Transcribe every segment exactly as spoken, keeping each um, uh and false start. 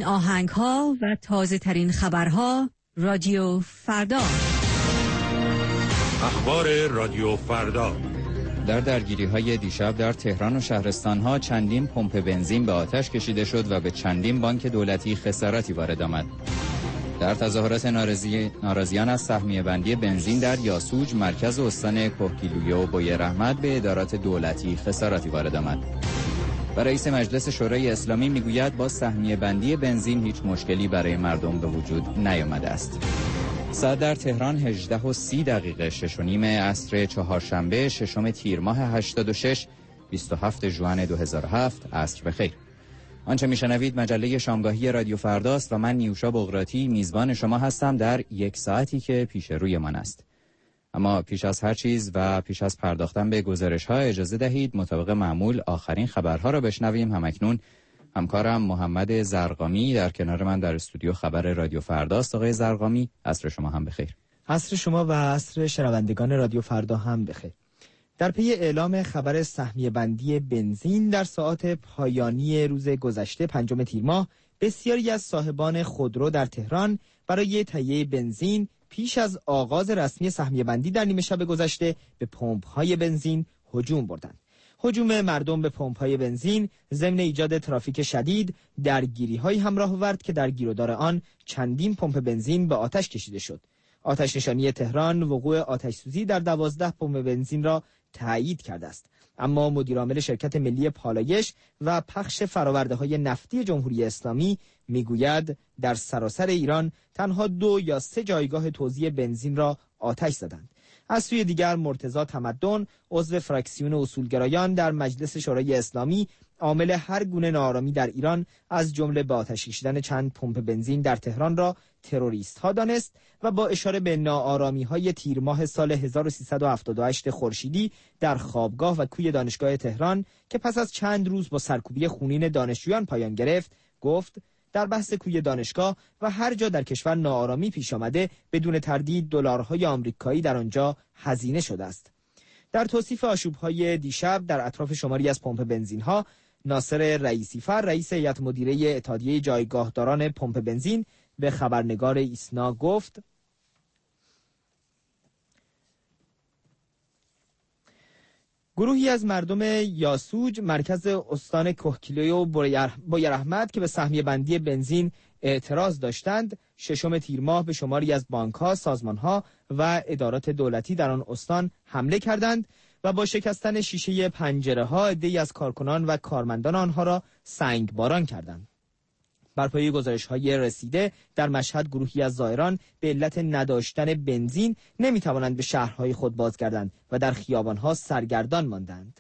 آهنگ ها و تازه ترین خبرها رادیو فردا. اخبار رادیو فردا. در درگیری‌های دیشب در تهران و شهرستان‌ها چندین پمپ بنزین به آتش کشیده شد و به چندین بانک دولتی خسارتی وارد آمد. در تظاهرات ناراضی... ناراضیان از سهمیه بندی بنزین در یاسوج، مرکز استان کهگیلویه و بویراحمد به ادارات دولتی خسارتی وارد آمد. و رئیس مجلس شورای اسلامی میگوید با سهمیه بندی بنزین هیچ مشکلی برای مردم به وجود نیامده است. ساعت در تهران هجده و سی دقیقه شش و نیم عصر چهارشنبه ششم تیر ماه هشتاد و شش بیست و هفت ژوئن دو هزار و هفت. عصر بخیر. آنچه میشنوید مجله شامگاهی رادیو فرداست و من نیوشا بغراتی میزبان شما هستم در یک ساعتی که پیش روی من است. اما پیش از هر چیز و پیش از پرداختن به گزارش ها اجازه دهید مطابق معمول آخرین خبرها را بشنویم. همکنون همکارم محمد زرقامی در کنار من در استودیو خبر رادیو فرداست. آقای زرقامی، عصر شما هم بخیر. عصر شما و عصر شنوندگان رادیو فردا هم بخیر. در پی اعلام خبر سهمیه بندی بنزین در ساعات پایانی روز گذشته پنجم تیر ماه، بسیاری از صاحبان خودرو در تهران برای تهیه بنزین پیش از آغاز رسمی سهمیه بندی در نیمه شب گذشته به پمپ‌های بنزین هجوم بردند. هجوم مردم به پمپ‌های بنزین ضمن ایجاد ترافیک شدید درگیری‌های همراه آورد که در گیرودار آن چندین پمپ بنزین به آتش کشیده شد. آتش نشانی تهران وقوع آتش سوزی در دوازده پمپ بنزین را تایید کرده است، اما مدیرعامل شرکت ملی پالایش و پخش فرآورده‌های نفتی جمهوری اسلامی میگوید در سراسر ایران تنها دو یا سه جایگاه توزیع بنزین را آتش زدند. از سوی دیگر مرتضی تمدن، عضو فراکسیون اصولگرایان در مجلس شورای اسلامی، عامل هر گونه ناآرامی در ایران از جمله به آتش کشیدن چند پمپ بنزین در تهران را تروریست ها دانست و با اشاره به ناآرامی های تیر ماه سال هزار و سیصد و هفتاد و هشت خورشیدی در خوابگاه و کوی دانشگاه تهران که پس از چند روز با سرکوبی خونین دانشجویان پایان گرفت، گفت در بحث کوی دانشگاه و هر جا در کشور ناآرامی پیش آمده بدون تردید دلارهای آمریکایی در آنجا هزینه شده است. در توصیف آشوب‌های دیشب در اطراف شماری از پمپ بنزین‌ها، ناصر رئیسی‌فر، رئیس هیئت مدیره اتحادیه جایگاهداران پمپ بنزین، به خبرنگار ایسنا گفت گروهی از مردم یاسوج، مرکز استان کهگیلویه و بویراحمد که به سهمیه بندی بنزین اعتراض داشتند، ششم تیر ماه به شماری از بانک‌ها، سازمان‌ها و ادارات دولتی در آن استان حمله کردند و با شکستن شیشه پنجره‌ها عده‌ای از کارکنان و کارمندان آنها را سنگباران کردند. بر پایه گزارش‌های رسیده در مشهد گروهی از زائران به علت نداشتن بنزین نمی‌توانند به شهرهای خود بازگردند و در خیابان‌ها سرگردان ماندند.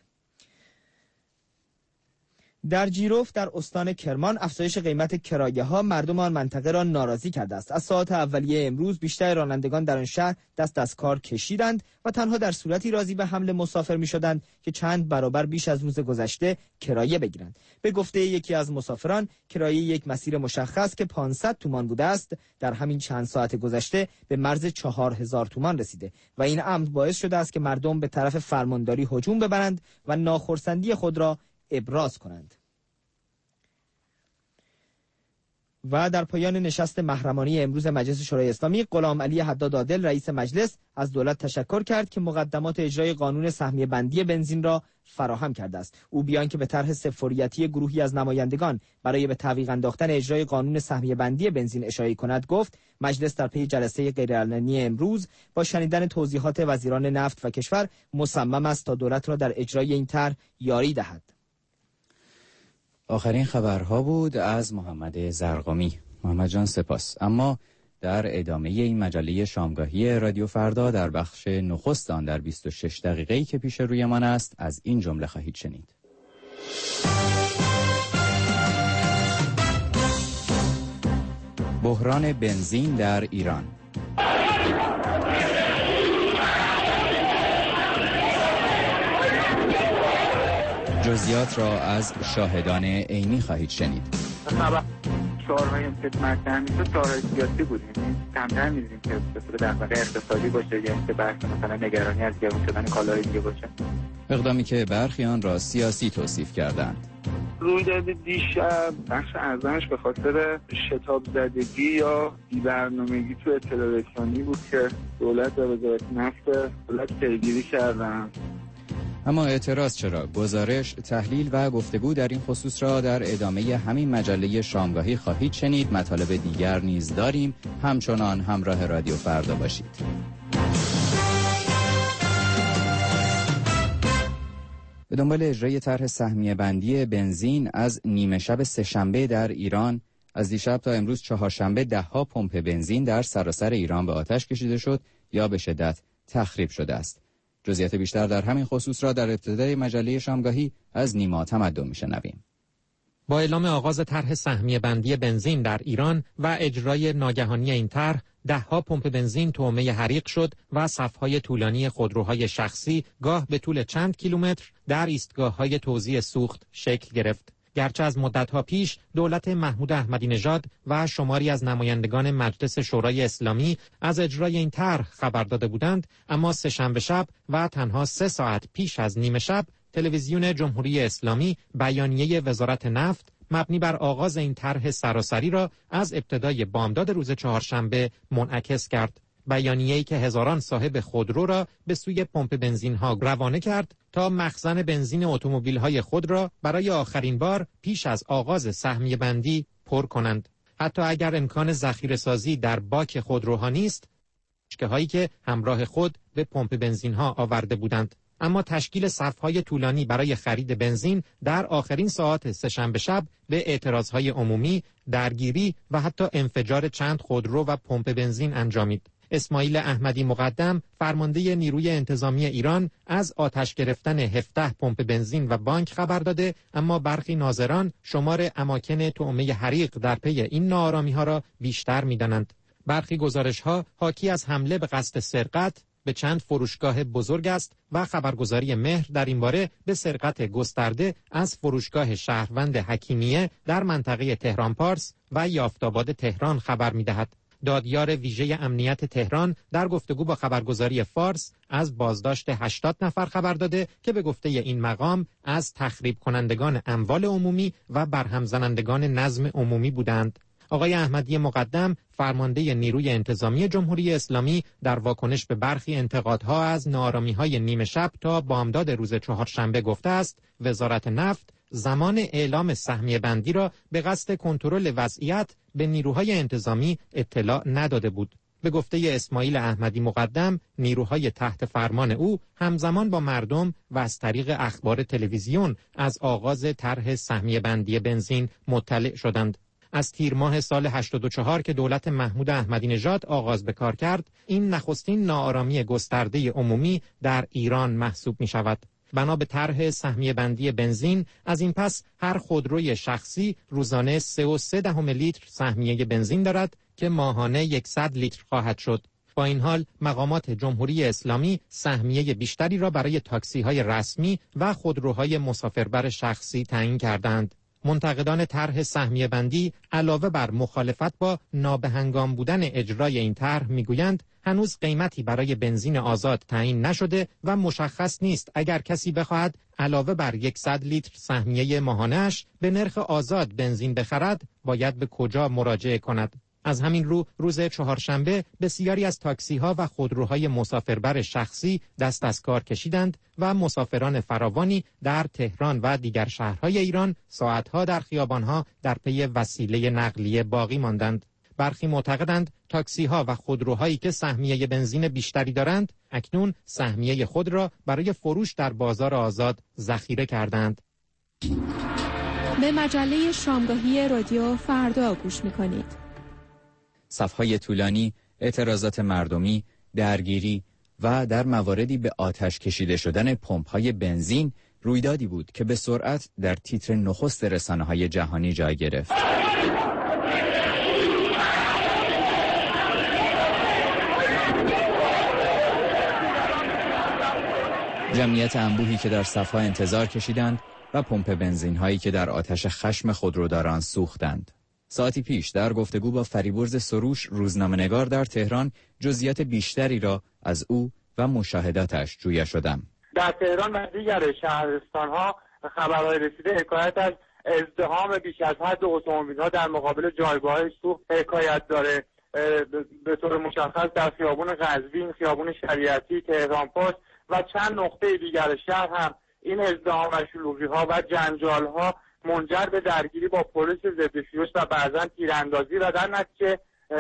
در جیروف در استان کرمان افزایش قیمت کرایه‌ها مردم آن منطقه را ناراضی کرده است. از ساعات اولیه امروز بیشتر رانندگان در آن شهر دست از کار کشیدند و تنها در صورتی راضی به حمل مسافر می‌شدند که چند برابر بیش از روز گذشته کرایه بگیرند. به گفته یکی از مسافران، کرایه یک مسیر مشخص که پانصد تومان بوده است در همین چند ساعت گذشته به مرز چهار هزار تومان رسیده و این امر باعث شده است که مردم به طرف فرمانداری هجوم ببرند و ناخرسندی خود را ابراز کنند. و در پایان نشست محرمانه امروز مجلس شورای اسلامی، غلام علی حداد عادل رئیس مجلس از دولت تشکر کرد که مقدمات اجرای قانون سهمیه بندی بنزین را فراهم کرده است. او بیان که به طرح صفریتی گروهی از نمایندگان برای به تعویق انداختن اجرای قانون سهمیه بندی بنزین اشاره کند، گفت مجلس در پی جلسه غیرعلنی امروز با شنیدن توضیحات وزیران نفت و کشور مصمم است تا دولت را در اجرای این طرح یاری دهد. آخرین خبرها بود از محمد زرقامی. محمد جان سپاس. اما در ادامه این مجله شامگاهی رادیو فردا در بخش نخست آن در بیست و شش دقیقه‌ای که پیش رویمان است از این جمله خواهید شنید. بحران بنزین در ایران. جزئیات را از شاهدان عینی خواهید شنید. شعارهای خدمت همیشه شعارهای سیاسی بود، یعنی کمتر می‌دیدیم که به صورت دغدغه اقتصادی باشه یا اینکه بحث مثلا نگرانی از گرون شدن کالاهای دیگه باشه. اقدامی که برخی آن را سیاسی توصیف کردند. رویداد دیشب بخش اعظمش به خاطر شتاب زدگی یا بی‌برنامگی تو اطلاع رسانی بود که دولت و وزارت نفت دولت پیگیری کردن. اما اعتراض چرا؟ گزارش، تحلیل و گفتگو در این خصوص را در ادامه همین مجله شامگاهی خواهید شنید. مطالب دیگر نیز داریم، همچنان همراه رادیو فردا باشید. به دنبال اجرای طرح سهمیه بندی بنزین از نیمه شب سه‌شنبه در ایران، از دیشب تا امروز چهارشنبه ده‌ها پمپ بنزین در سراسر ایران به آتش کشیده شد یا به شدت تخریب شده است. جزئیات بیشتر در همین خصوص را در ابتدای مجله شامگاهی از نیما تمدن میشنویم. با اعلام آغاز طرح سهمیه بندی بنزین در ایران و اجرای ناگهانی این طرح، ده‌ها پمپ بنزین طعمه حریق شد و صف‌های طولانی خودروهای شخصی گاه به طول چند کیلومتر در ایستگاه‌های توزیع سوخت شکل گرفت. گرچه از مدت‌ها پیش دولت محمود احمدی نژاد و شماری از نمایندگان مجلس شورای اسلامی از اجرای این طرح خبر داده بودند، اما سه‌شنبه شب و تنها سه ساعت پیش از نیمه شب تلویزیون جمهوری اسلامی بیانیه وزارت نفت مبنی بر آغاز این طرح سراسری را از ابتدای بامداد روز چهارشنبه منعکس کرد. بیانیه‌ای که هزاران صاحب خودرو را به سوی پمپ بنزین‌ها روانه کرد تا مخزن بنزین اتومبیل‌های خود را برای آخرین بار پیش از آغاز سهمیه بندی پر کنند. حتی اگر امکان ذخیره‌سازی در باک خودروها نیست، بشکه‌هایی که همراه خود به پمپ بنزین‌ها آورده بودند. اما تشکیل صف‌های طولانی برای خرید بنزین در آخرین ساعات سه‌شنبه شب به اعتراضهای عمومی، درگیری و حتی انفجار چند خودرو و پمپ بنزین انجامید. اسماعیل احمدی مقدم، فرمانده نیروی انتظامی ایران، از آتش گرفتن هفده پمپ بنزین و بانک خبر داده، اما برخی ناظران شمار اماکن طعمه حریق در پی این ناآرامی‌ها را بیشتر می‌دانند. برخی گزارش‌ها حاکی از حمله به قصد سرقت به چند فروشگاه بزرگ است و خبرگزاری مهر در این باره به سرقت گسترده از فروشگاه شهروند حکیمیه در منطقه تهران پارس و یافت‌آباد تهران خبر می‌دهد. دادیار ویژه امنیت تهران در گفتگو با خبرگزاری فارس از بازداشت هشتاد نفر خبر داده که به گفته این مقام از تخریب کنندگان اموال عمومی و برهم زنندگان نظم عمومی بودند. آقای احمدی مقدم، فرمانده نیروی انتظامی جمهوری اسلامی، در واکنش به برخی انتقادها از ناآرامی‌های نیمه شب تا بامداد روز چهارشنبه گفته است وزارت نفت زمان اعلام سهمیه بندی را به قصد کنترل وضعیت به نیروهای انتظامی اطلاع نداده بود. به گفته اسماعیل احمدی مقدم، نیروهای تحت فرمان او همزمان با مردم و از طریق اخبار تلویزیون از آغاز طرح سهمیه بندی بنزین مطلع شدند. از تیر ماه سال هشتاد و چهار که دولت محمود احمدی نژاد آغاز به کار کرد، این نخستین ناآرامی گسترده عمومی در ایران محسوب می شود. بنا به طرح سهمیه بندی بنزین، از این پس هر خودروی شخصی روزانه سه و سه دهم لیتر سهمیه بنزین دارد که ماهانه صد لیتر خواهد شد. با این حال مقامات جمهوری اسلامی سهمیه بیشتری را برای تاکسی‌های رسمی و خودروهای مسافربر شخصی تعیین کردند. منتقدان طرح سهمیه بندی علاوه بر مخالفت با نابهنگام بودن اجرای این طرح میگویند هنوز قیمتی برای بنزین آزاد تعیین نشده و مشخص نیست اگر کسی بخواهد علاوه بر صد لیتر سهمیه ماهانه‌اش به نرخ آزاد بنزین بخرد باید به کجا مراجعه کند. از همین رو روز چهارشنبه بسیاری از تاکسی‌ها و خودروهای مسافربر شخصی دست از کار کشیدند و مسافران فراوانی در تهران و دیگر شهرهای ایران ساعتها در خیابانها در پی وسیله نقلیه باقی ماندند. برخی معتقدند تاکسی‌ها و خودروهایی که سهمیه بنزین بیشتری دارند اکنون سهمیه خود را برای فروش در بازار آزاد ذخیره کردند. به مجله شامگاهی رادیو فردا گوش می‌کنید. صف‌های طولانی، اعتراضات مردمی، درگیری و در مواردی به آتش کشیده شدن پمپ‌های بنزین رویدادی بود که به سرعت در تیتر نخست رسانه‌های جهانی جای گرفت. جمعیت انبوهی که در صف‌ها انتظار کشیدند و پمپ بنزین‌هایی که در آتش خشم خودروداران سوختند. ساعتی پیش در گفتگو با فریبرز سروش روزنامه‌نگار در تهران جزئیات بیشتری را از او و مشاهداتش جویا شدم. در تهران و دیگر شهرستان‌ها خبرهای رسیده حکایت از ازدحام بیش از حد اتومبیل‌ها در مقابل جایگاه‌های سوخت حکایت داره. به طور مشخص در خیابون قزوین، خیابون شریعتی، تهران پست و چند نقطه دیگر شهر هم این ازدحام و شلوغی‌ها و جنجال‌ها منجر به درگیری با پلیس ضد شورش و بعضاً تیراندازی و در نتیجه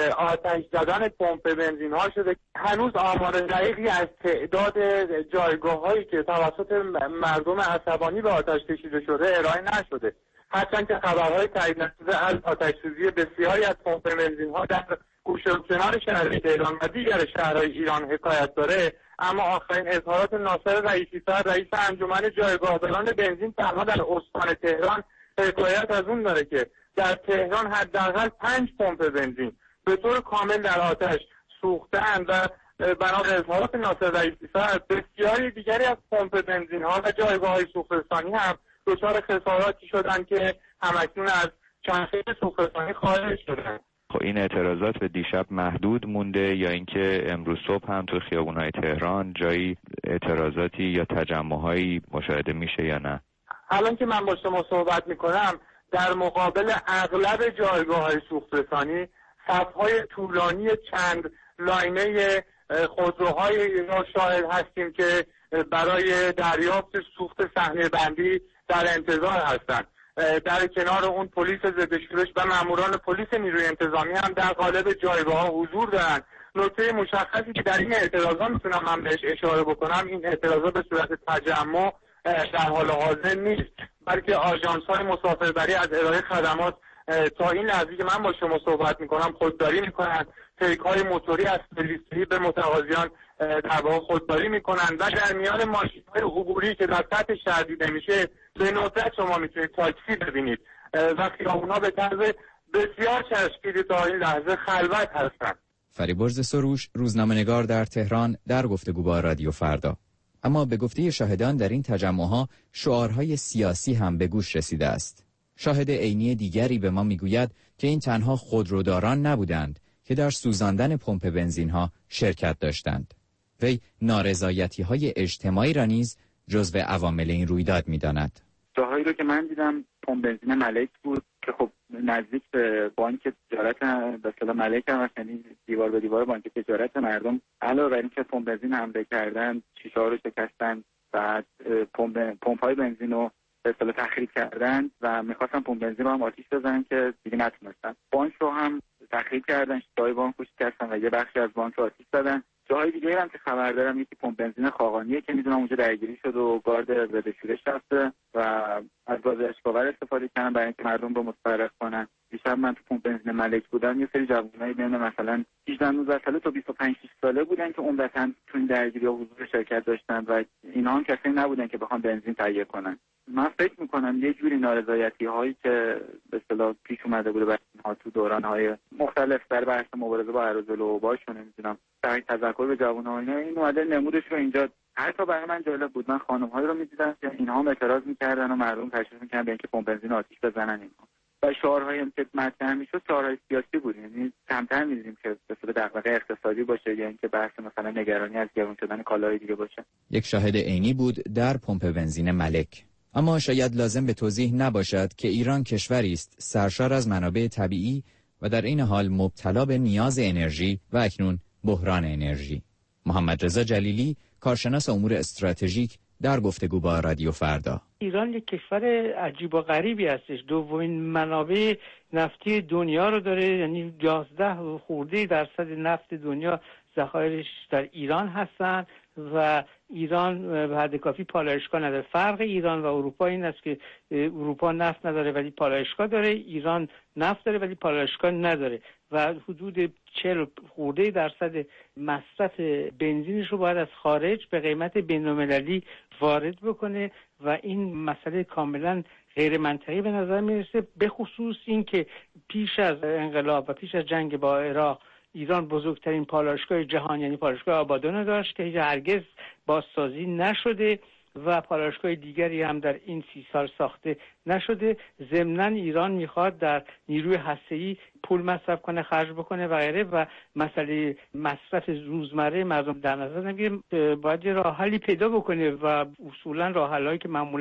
آتش زدن پمپ بنزین ها شده. هنوز آمار دقیقی از تعداد جایگاه هایی که توسط مردم عصبانی به آتش کشیده شده ارائه نشده، هرچند که خبرهای تایید نشده از آتش سوزی بسیاری از پمپ بنزین ها در گوشه و کنار شهر تهران و دیگر شهرهای ایران حکایت داره. اما آخرین اظهارات ناصر رئیسی فر رئیس انجمن جایگاهداران بنزین تنها در استان تهران حکایت از اون داره که در تهران حداقل پنج پمپ بنزین به طور کامل در آتش سوختند و بنا به اظهارات ناصر رئیسی فر بسیاری دیگری از پمپ بنزین ها و جایگاه‌های سوخت‌رسانی هم دچار خساراتی شدند که همکنون از چرخه سوخت‌رسانی خارج شدند. خب این اعتراضات به دیشب محدود مونده یا اینکه امروز صبح هم تو خیابون‌های تهران جایی اعتراضاتی یا تجمع‌هایی مشاهده میشه یا نه؟ الان که من با شما صحبت میکنم در مقابل اغلب جایگاه‌های سوخت‌رسانی صف‌های طولانی چند لاینه خودروهایی را شاهد هستیم که برای دریافت سوخت صحنه بندی در انتظار هستند. در کنار اون پلیس ضد شورش و ماموران پلیس نیروی انتظامی هم در قالب جایگاه‌ها حضور دارند. نکته مشخصی که در این اعتراضات میتونم من بهش اشاره بکنم، این اعتراضات به صورت تجمع در حال حاضر نیست، بلکه آژانس‌های مسافربری از ارائه خدمات تا این لحظه که من با شما صحبت میکنم خودداری میکنند. پیک‌های موتوری از فلسطینی به متقاضیان در واقع خودداری میکنند و در میان ماشین‌های عبوری که در سطح شهر دیده میشه به ندرت شما میتونید تاکسی ببینید و خیابون‌ها به طرز بسیار چشمگیر تا این لحظه خلوت هستند. فریبرز سروش، روزنامه‌نگار در تهران، در گفتگو با رادیو فردا. اما به گفته شاهدان در این تجمع‌ها شعارهای سیاسی هم به گوش رسیده است. شاهد عینی دیگری به ما میگوید که این تنها خودروداران نبودند که در سوزاندن پمپ بنزین‌ها شرکت داشتند. وی نارضایتی‌های اجتماعی را نیز جزو عوامل این رویداد می‌داند. جاهایی رو که من دیدم پمپ بنزین ملک بود که خب نزدیک به بانک تجارت به اصطلاح ملک هم یعنی دیوار به دیوار بانک تجارت مردم علاوه بر اینکه پمپ بنزین حمله کردن، شیشه‌ها رو شکستن، بعد پمپ پمپ‌های بنزین رو به اصطلاح تخریب کردن و می‌خواستن پمپ بنزین رو هم آتش بزنن که دیگه نتونستن. بانک رو هم تخریب کردن، شیشه‌های بانک رو شکستن و یه بخشی از بانک رو آتش زدن. جاهای دیگه هم که خبر دارم یکی پمپ بنزین خاقانیه که میدونم اونجا درگیری شد و گارد ضد شورش رفته و از گاز اشکاور استفاده کردن برای اینکه مردم رو متفرق کنن. دیشب من تو پمپ بنزین ملک بودم، یه سری جوونای بین مثلا هجده نوزده ساله تا بیست و پنج ساله بودن که عمدتاً تو این درگیری ها حضور شرکت داشتن و اینا هم کسایی نبودن که بخوان بنزین تهیه کنن. من فکر میکنم یه جوری نارضایتی هایی که به اصطلاح پیش اومده بوده برای اینها تو دوران های مختلف در بحث مبارزه با اراذل و اوباش و نمیدونم در تذکر به جوان‌ها اینا این اومده نمودش رو اینجا. حتی برای من جالب بود، من خانم‌هایی رو می‌دیدم که اینها هم اعتراض می‌کردن و مردم تشویق می‌کردن به اینکه پمپ بنزین آتش بزنن اینها. و شعارهایی هم که مطرح می‌شد شعارهای سیاسی بود، یعنی کمتر می‌دیدیم که به صورت دغدغه اقتصادی باشه یا اینکه بحث مثلا نگرانی از گرون شدن کالاهای دیگه باشه. یک شاهد عینی بود در پمپ بنزین ملک. اما شاید لازم به توضیح نباشد که ایران کشوری است سرشار از منابع طبیعی و در این حال مبتلا به نیاز انرژی و اکنون بحران انرژی. محمد رضا جلیلی، کارشناس امور استراتژیک، در گفتگو با رادیو فردا. ایران یک کشور عجیب و غریبی هستش. دومین منابع نفتی دنیا رو داره، یعنی یازده خورده درصد نفت دنیا ذخایرش در ایران هستن و ایران به حد کافی پالایشگاه نداره. فرق ایران و اروپا این است که اروپا نفت نداره ولی پالایشگاه داره، ایران نفت داره ولی پالایشگاه نداره و حدود چهل خورده درصد مصرف بنزینش رو باید از خارج به قیمت بین‌المللی وارد بکنه و این مسئله کاملا غیر منطقی به نظر میرسه، به خصوص این که پیش از انقلاب و پیش از جنگ با عراق ایران بزرگترین پالایشگاه جهان یعنی پالایشگاه آبادان داشت که هرگز بازسازی نشده و پالایشگاه دیگری هم در این سی سال ساخته نشده. ضمناً ایران میخواد در نیروی هسته‌ای پول مصرف کنه، خرج بکنه و غیره و مسئله مصرف روزمره مردم در نظر نمیگیره. باید راه حلی پیدا بکنه و اصولاً راه حلایی که معمولاً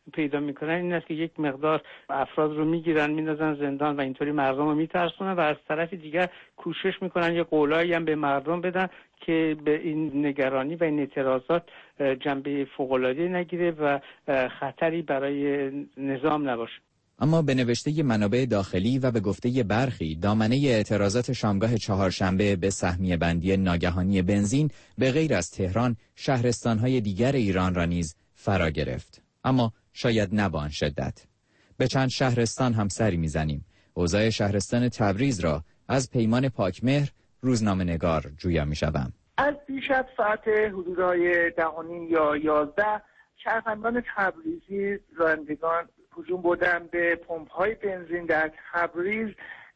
پیدا میکنن این است که یک مقدار افراد رو میگیرن میندازن زندان و اینطوری مردم رو میترسونن و از طرف دیگر کوشش میکنن یه قولایی هم به مردم بدن که به این نگرانی و این اعتراضات جنبه فوق‌العاده‌ای نگیره و خطری برای نظام نباشه. اما به نوشته منابع داخلی و به گفته برخی دامنه اعتراضات شامگاه چهارشنبه به سهمیه بندی ناگهانی بنزین به غیر از تهران شهرستان‌های دیگر ایران را نیز فرا گرفت. اما شاید نه با آن شدت. به چند شهرستان هم سری میزنیم. اوضاع شهرستان تبریز را از پیمان پاکمهر روزنامه‌نگار جویا میشوم. از دیشب ساعت حدودای دهانیم یا یازده شهروندان تبریزی رانندگان هجوم بردن به پمپ‌های بنزین در تبریز.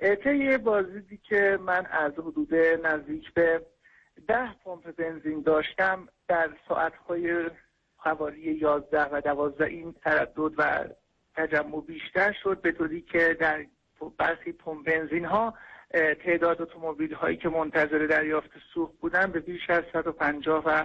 طی بازدیدی که من از حدود نزدیک به ده پمپ بنزین داشتم در ساعت‌های حوالی یازده و دوازده این تردد و تجمع بیشتر شد، به طوری که در برخی پمپ بنزین ها تعداد اتومبیل هایی که منتظر دریافت سوخت بودن به بیش از صد و پنجاه و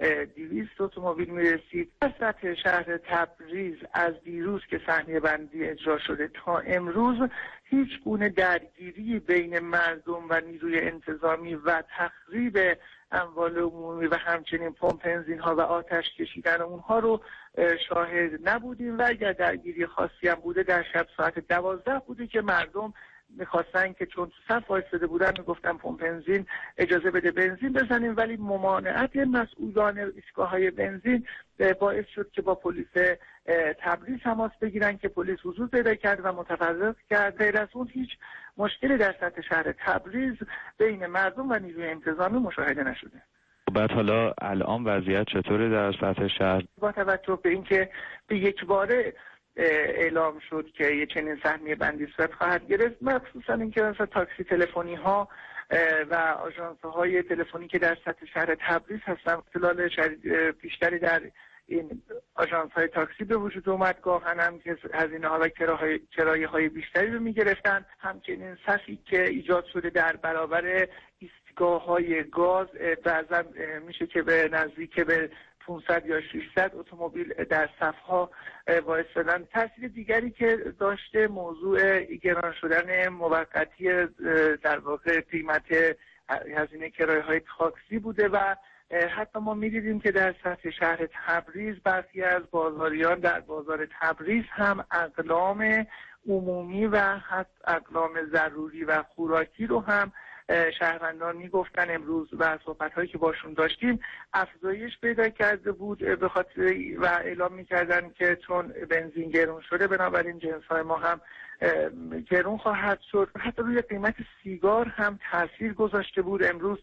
دویست اتومبیل می رسید. از سطح شهر تبریز از دیروز که سهمیه بندی اجرا شده تا امروز هیچ گونه درگیری بین مردم و نیروی انتظامی و تخریب اموال عمومی و همچنین پمپ بنزین ها و آتش کشیدن اونها رو شاهد نبودیم و اگر درگیری خاصی هم بوده در شب ساعت دوازده بوده که مردم میخواستن که چون صف وایساده بودن میگفتن پمپ بنزین اجازه بده بنزین بزنیم، ولی ممانعت مسئولان ایستگاه‌های بنزین باعث شد که با پلیس تبریز تماس بگیرن که پلیس حضور پیدا کرد و متفرق کرد. غیر از اون هیچ مشکلی در سطح شهر تبریز بین مردم و نیروی انتظامی مشاهده نشده. بعد حالا الان وضعیت چطوره در سطح شهر؟ با توجه به اینکه به یک باره اعلام شد که یه چنین سهمیه بندی صورت خواهد گرفت، مخصوصا اینکه مثلا تاکسی تلفنی ها و آژانس های تلفنی که در سطح شهر تبریز هستن اختلال بیشتری در این آژانس های تاکسی به وجود اومد، گاهن هم که هزینه ها و کرایه های بیشتری رو میگرفتن. همچنین صفی که ایجاد شده در برابر ایستگاه های گاز بعضا میشه که به نزدیک به پانصد یا ششصد اتومبیل در صفها وایسادن. تاثیر دیگری که داشته موضوع گران شدن موقتی در واقع قیمت هزینه کرایه های تاکسی بوده و حتی ما می‌دیدیم که در سطح شهر تبریز برخی از بازاریان در بازار تبریز هم اقلام عمومی و حتی اقلام ضروری و خوراکی رو هم شهروندان میگفتن امروز و صحبت‌هایی که باشون داشتیم افزایش پیدا کرده بود به خاطر و اعلام می‌کردن که چون بنزین گرون شده بنابراین جنس‌های ما هم گرون خواهد شد. حتی روی قیمت سیگار هم تاثیر گذاشته بود. امروز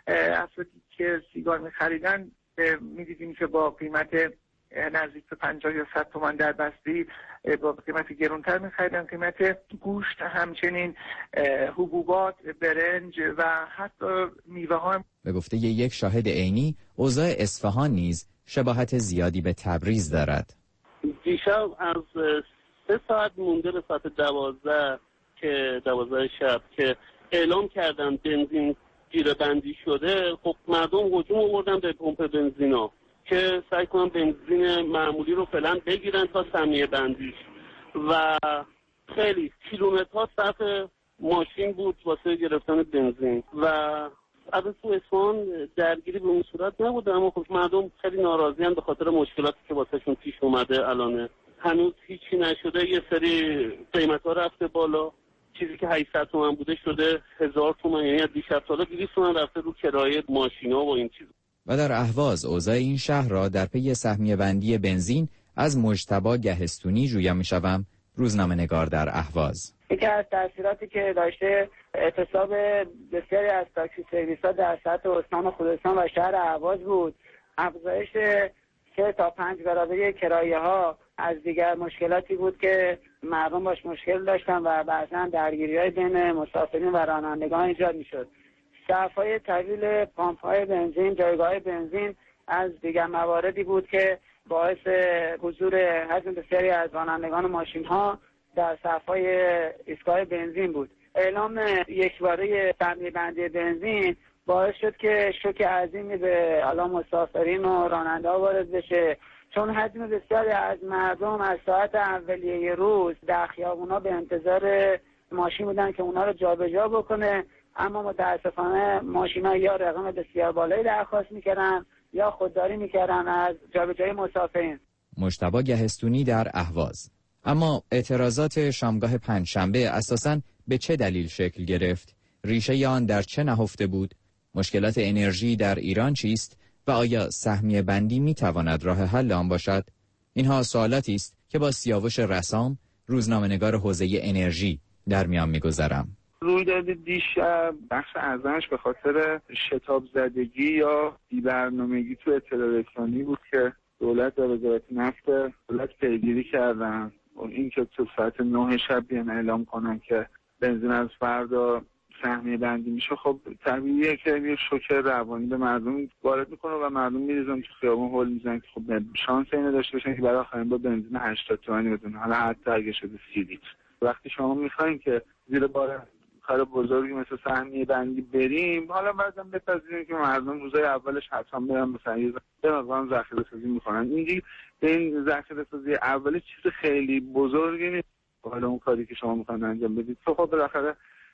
افرادی که سیگار می‌خریدن می‌دیدیم که با قیمت نزدیک به پنجاه یا صد تومان در بسته با قیمت گرانتر می‌خریدن. قیمت گوشت همچنین حبوبات، برنج و حتی میوه ها. به گفته یک شاهد عینی اوضاع اصفهان نیز شباهت زیادی به تبریز دارد. دیشب از سه ساعت مونده به ساعت دوازده که دوازده شب که اعلام کردن بنزین گیره بندی شده، خب مردم هجوم آوردن به پمپ بنزینا که سعی کنن بنزین معمولی رو فعلا بگیرن تا سهمیه بندیش و خیلی کیلومترها صف ماشین بود واسه گرفتن بنزین و از تو اصفهان درگیری به اون صورت نبوده، اما خب مردم خیلی ناراضی‌اند به خاطر مشکلاتی که واسهشون پیش اومده. الان هنوز هیچی نشده، یه سری قیمت‌ها رفته بالا، چیزی که هشتصد تومن بوده شده هزار تومن، یعنی از دیشب تا حالا دویست تومن رفته رو کرایه ماشینا و این چیز. و در اهواز اوضاع این شهر را در پی سهمیه بندی بنزین از مجتبی گهستونی جویا می‌شوم، روزنامه‌نگار در اهواز. یکی از تأثیراتی که داشته اعتصاب بسیاری از تاکسی سرویس‌ها در سطح استان خراسان و شهر اهواز بود. افزایش سه تا پنج برابری کرایه‌ها از دیگر مشکلاتی بود که مردم باش مشکل داشتن و بعضاً درگیری‌های بین مسافرین و رانندگان ایجاد می‌شد. صف‌های طویل پمپ‌های بنزین، جایگاه بنزین از دیگر مواردی بود که باعث حضور هجوم بسیاری از رانندگان ماشین‌ها در صف‌های ایستگاه بنزین بود. اعلام یکباره سهمیه بندی بنزین باعث شد که شوک عظیمی به حالا مسافرین و راننده‌ها وارد بشه چون حجم بسیاری از مردم از ساعت اولیه روز در خیابونا به انتظار ماشین بودن که اونا رو جابجا بکنه، اما متاسفانه ماشینا یا رقم بسیار بالایی درخواست میکردن یا خودداری میکردن از جابجایی مسافرین. مجتبی گهستونی در اهواز. اما اعتراضات شامگاه پنجشنبه اساساً به چه دلیل شکل گرفت؟ ریشه آن در چه نهفته بود؟ مشکلات انرژی در ایران چیست و آیا سهمیه بندی میتواند راه حل آن باشد؟ اینها سوالاتی است که با سیاوش رسام، روزنامه‌نگار حوزه انرژی، در میان میگذارم. رویداد دیشب بخش اعظمش به خاطر شتاب زدگی یا بی‌برنامگی تو اطلاع رسانی بود که دولت و وزارت نفت دولت پیگیری کردن. این که تو ساعت نه شب بیان اعلام کنن که بنزین از فردا سهمیه بندی میشه، خب طبیعیه که یه شوک روانی به مردم وارد میکنه و مردم میریزن تو خیابون هول میزنن که خب شانس اینو داشته باشن که برای آخرین با بنزین هشتاد تومانی بدون، حالا حتی اگه شده سی لیتر. وقتی شما میخواین که زیر بار کار بزرگی مثل سهمیه بندی بریم، حالا بعدم بپذیریم که مردم روزای اولش حتما برن مثلا یه مقدار ذخیره سازی میکنن. اینجوری به این ذخیره سازی اولش چیز خیلی بزرگی نیست، حالا اون کاری که شما میخواین انجام بدید خب بالاخره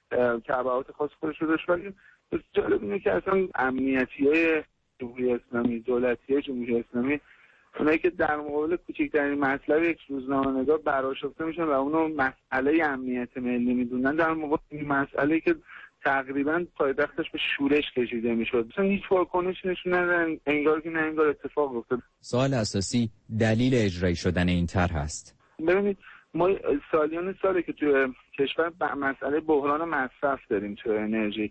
تبعات خاص خودش رو داشت. ولی جالب اینه که اصلا امنیتی‌های جمهوری اسلامی، دولتی‌های جمهوری اسلامی، اونایی که در مقابل کوچکترین مطلب یک روزنامه‌نگار برآشفته میشن و اونو مسئله امنیت ملی میدونن، در مقابل این مسئله‌ای که تقریبا پایتختش به شورش کشیده میشد مثلا هیچ واکنشی نشون ندادن، انگار که نه انگار اتفاق افتاد. سوال اساسی دلیل اجرایی شدن این طرح است. ببینید ما سالیان ساله که توی کشور مسئله بحران مصرف داریم توی انرژی